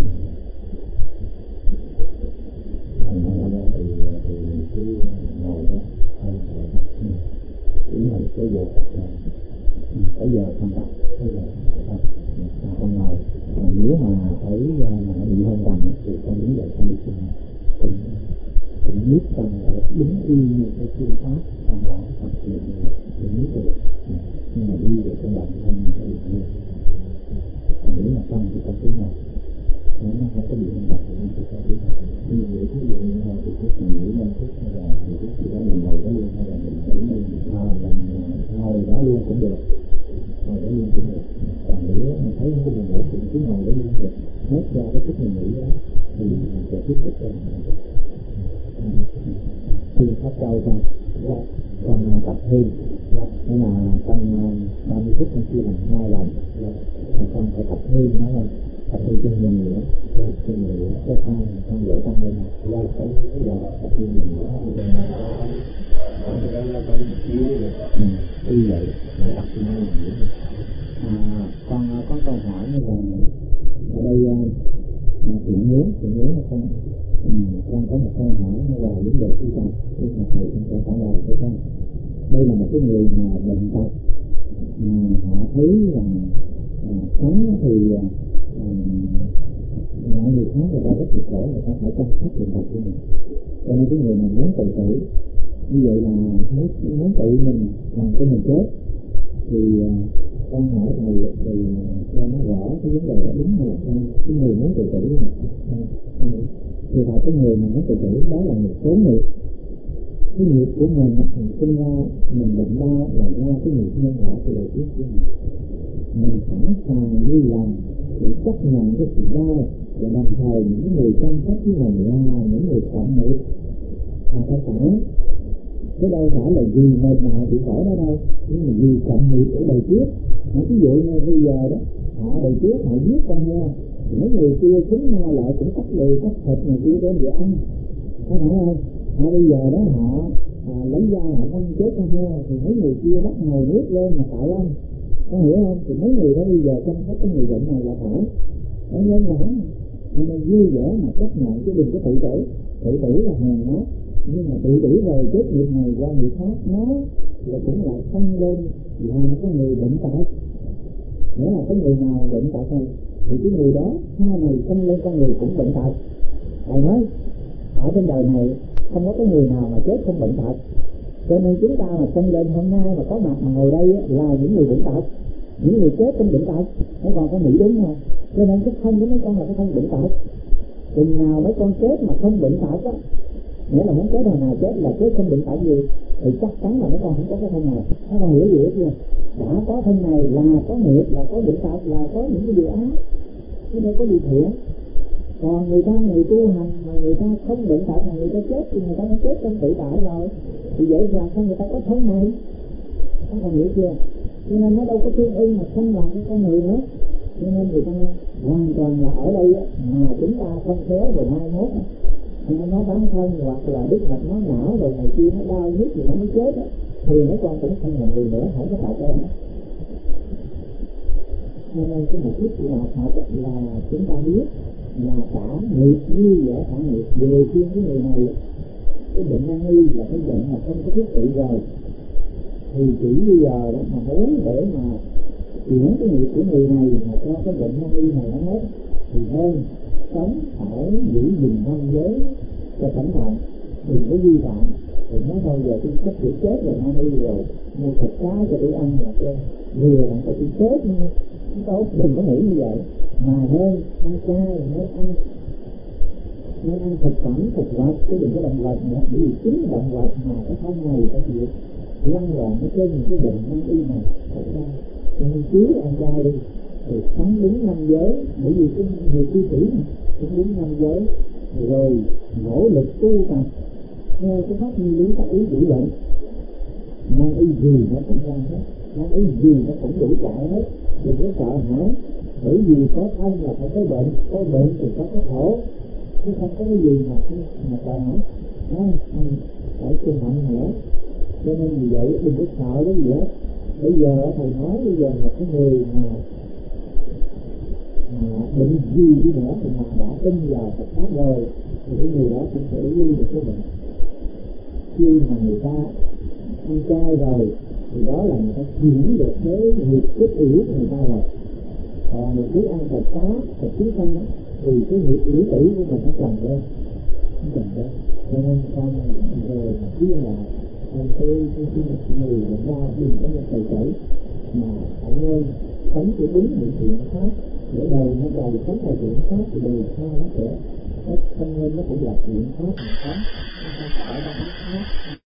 thành ra thì thì cứ ngồi đó hơi ngồi đó chỉ là cái giờ cái giờ con tập cái giờ tập con ngồi mà nếu mà thấy mà bị hơn đằng thì con đứng dậy con đi cùng cũng cũng biết rằng là đúng y như cái phương pháp con đã tập luyện thì biết được nhưng mà đi để con bạn thân sẽ bị hơn còn nếu mà không thì con cứ ngồi nếu nó không có bị hơn đằng thì con sẽ có biết như vậy ví dụ như hai thì phút mình nghỉ năm phút hay là thì phút thì đó mình ngồi đó luôn hay là mình phải đi à, mình ngồi đó luôn cũng được ngồi đó luôn cũng được còn nếu mà thấy không có buồn ngủ thì cứ ngồi đó luôn được hết ra cái phút mình nghỉ đó thì mình sẽ tiếp tục rồi phương pháp châu con con tập thêm nên là trong ba mươi phút con chia làm hai lần thì con phải tập thêm nó lên tập thêm cho nhiều nữa cho nhiều nữa cái con con dễ tăng lên là phải tập thêm nhiều nữa như vậy tập thêm nhiều nữa à, con có câu hỏi như là ở đây thiện hướng thiện hướng là con ừ, con có một câu hỏi về vấn đề tu tập thì mà thầy cũng sẽ trả lời cho con. Đây là một cái người mà bệnh tật mà họ thấy rằng à, sống thì à, mọi người khác người ta rất là khổ, người ta phải chăm sóc bệnh tật của mình, cho nên cái người này muốn tự tử như vậy là muốn muốn tự mình làm cho mình chết thì à, con hỏi thầy thì cho nó rõ cái vấn đề đó đúng hay là sai. Cái người muốn tự tử này thì phải cái người mà muốn tự tử đó là người số nghiệp. Cái nghiệp của mình mình sinh ra mình bệnh đau là do cái nghiệp nhân quả từ đời trước của mình. Mình sẵn sàng vui lòng để chấp nhận cái sự đau và đồng thời những người chăm sóc với mình là những người cộng nghiệp họ phải trả. Cái đâu phải là vì mình mà họ chịu khổ đó đâu, nhưng mà vì cộng nghiệp của đời trước. Ví dụ như bây giờ đó họ đời trước họ giết con heo, mấy người kia chúng nhau lại cũng cắt đùi cắt thịt này kia đem về ăn, có phải không? Họ bây giờ đó họ à, lấy dao họ đâm chết con heo thì mấy người kia bắt nồi nước lên mà cạo lông, có hiểu không? Thì mấy người đó bây giờ chăm sóc cái người bệnh này là phải nó nhân quả, nên là vui vẻ mà chấp nhận chứ đừng có tự tử. Tự tử là hèn nhát, nhưng mà tự tử rồi chết nghiệp này qua nghiệp khác nó là cũng lại tăng lên làm cái người bệnh tật. Nghĩa là cái người nào bệnh tật này thì cái người đó sau này tăng lên con người cũng bệnh tật. Thầy nói ở trên đời này không có cái người nào mà chết không bệnh tật, cho nên chúng ta mà tăng lên hôm nay mà có mặt mà ngồi đây á, là những người bệnh tật, những người chết không bệnh tật. Mấy con có nghĩ đúng không? Cho nên cái thân của mấy con là cái thân bệnh tật. Chừng nào mấy con chết mà không bệnh tật á nghĩa là muốn chết hồi nào chết, là chết không bệnh tật gì thì chắc chắn là mấy con không có cái thân này. Các con hiểu gì hết chưa? Đã có thân này là có nghiệp, là có bệnh tật, là có những cái điều ác, chứ đâu có điều thiện. Còn người ta người tu hành mà người ta không bệnh tật mà người ta chết thì người ta đã chết trong tự tại rồi, thì vậy làm sao người ta có thân này? Các con hiểu chưa? Cho nên nó đâu có tương ưng mà không làm cái con người nữa. Cho nên người ta hoàn toàn là ở đây á, mà chúng ta không khéo rồi mai mốt á, nó bán thân hoặc là đứt mạch nó não rồi này kia nó đau nhức thì nó mới chết á, thì mấy con cũng không là người nữa, không có tạo ra. Cho nên cái mục đích của học Phật là chúng ta biết là cả nghiệp vui vẻ cả nghiệp về chuyên cái người này. Cái bệnh nan y là cái bệnh mà không có thuốc trị rồi, thì chỉ bây giờ đó mà muốn để mà chuyển cái nghiệp của người này mà cho cái bệnh nan y này nó hết, thì nên sống phải giữ gìn năm giới cho cẩn thận, đừng có vi phạm. Đừng nói thôi giờ tôi sắp sửa chết rồi nan y rồi, mua thịt cá cho tôi ăn là tôi nhiều là tôi chết nữa. Tốt, đừng có nghĩ như vậy, mà nên ăn chay, nên ăn nên ăn thực phẩm, thực vật, chứ đừng có động vật nữa, bởi vì chính động vật mà cái thân này phải chịu lăn lộn ở trên những cái bệnh nan y này xảy ra. Cho nên cứ ăn chay đi, rồi sống đúng năm giới, bởi vì cái người cư sĩ này sống đúng năm giới, rồi nỗ lực tu tập theo cái pháp như lý pháp ý đủ lệnh. Nan y gì nó cũng ra hết, nan y gì nó cũng đủ chạy hết, đừng có sợ hãi, bởi vì có thân là phải có bệnh, có bệnh thì có cái khổ, chứ không có cái gì mà mà sợ hãi. Không, phải chung mạnh mẽ. Cho nên vì vậy đừng có sợ cái gì hết. Bây giờ thầy nói bây giờ một cái người mà, mà bệnh gì đi nữa mà đã tin vào Phật pháp rồi thì cái người đó cũng sẽ lui được cái bệnh. Khi mà người ta ăn chay rồi thì đó là người ta chuyển được cái nghiệp cốt yếu của người ta rồi. Còn mình cứ ăn thịt cá, thịt trứng xanh đó, thì cái nghiệp yếu tử của mình nó trần lên, nó trần lên. Cho nên con về biết là cái cái cái người bệnh đau đừng có một thời chảy, mà phải nên sống cho đúng những chuyện khác, để đời nó đời sống theo chuyện khác thì đời sau nó sẽ, cho nên nó cũng là chuyện khác mà sống, nó không phải là chuyện khác.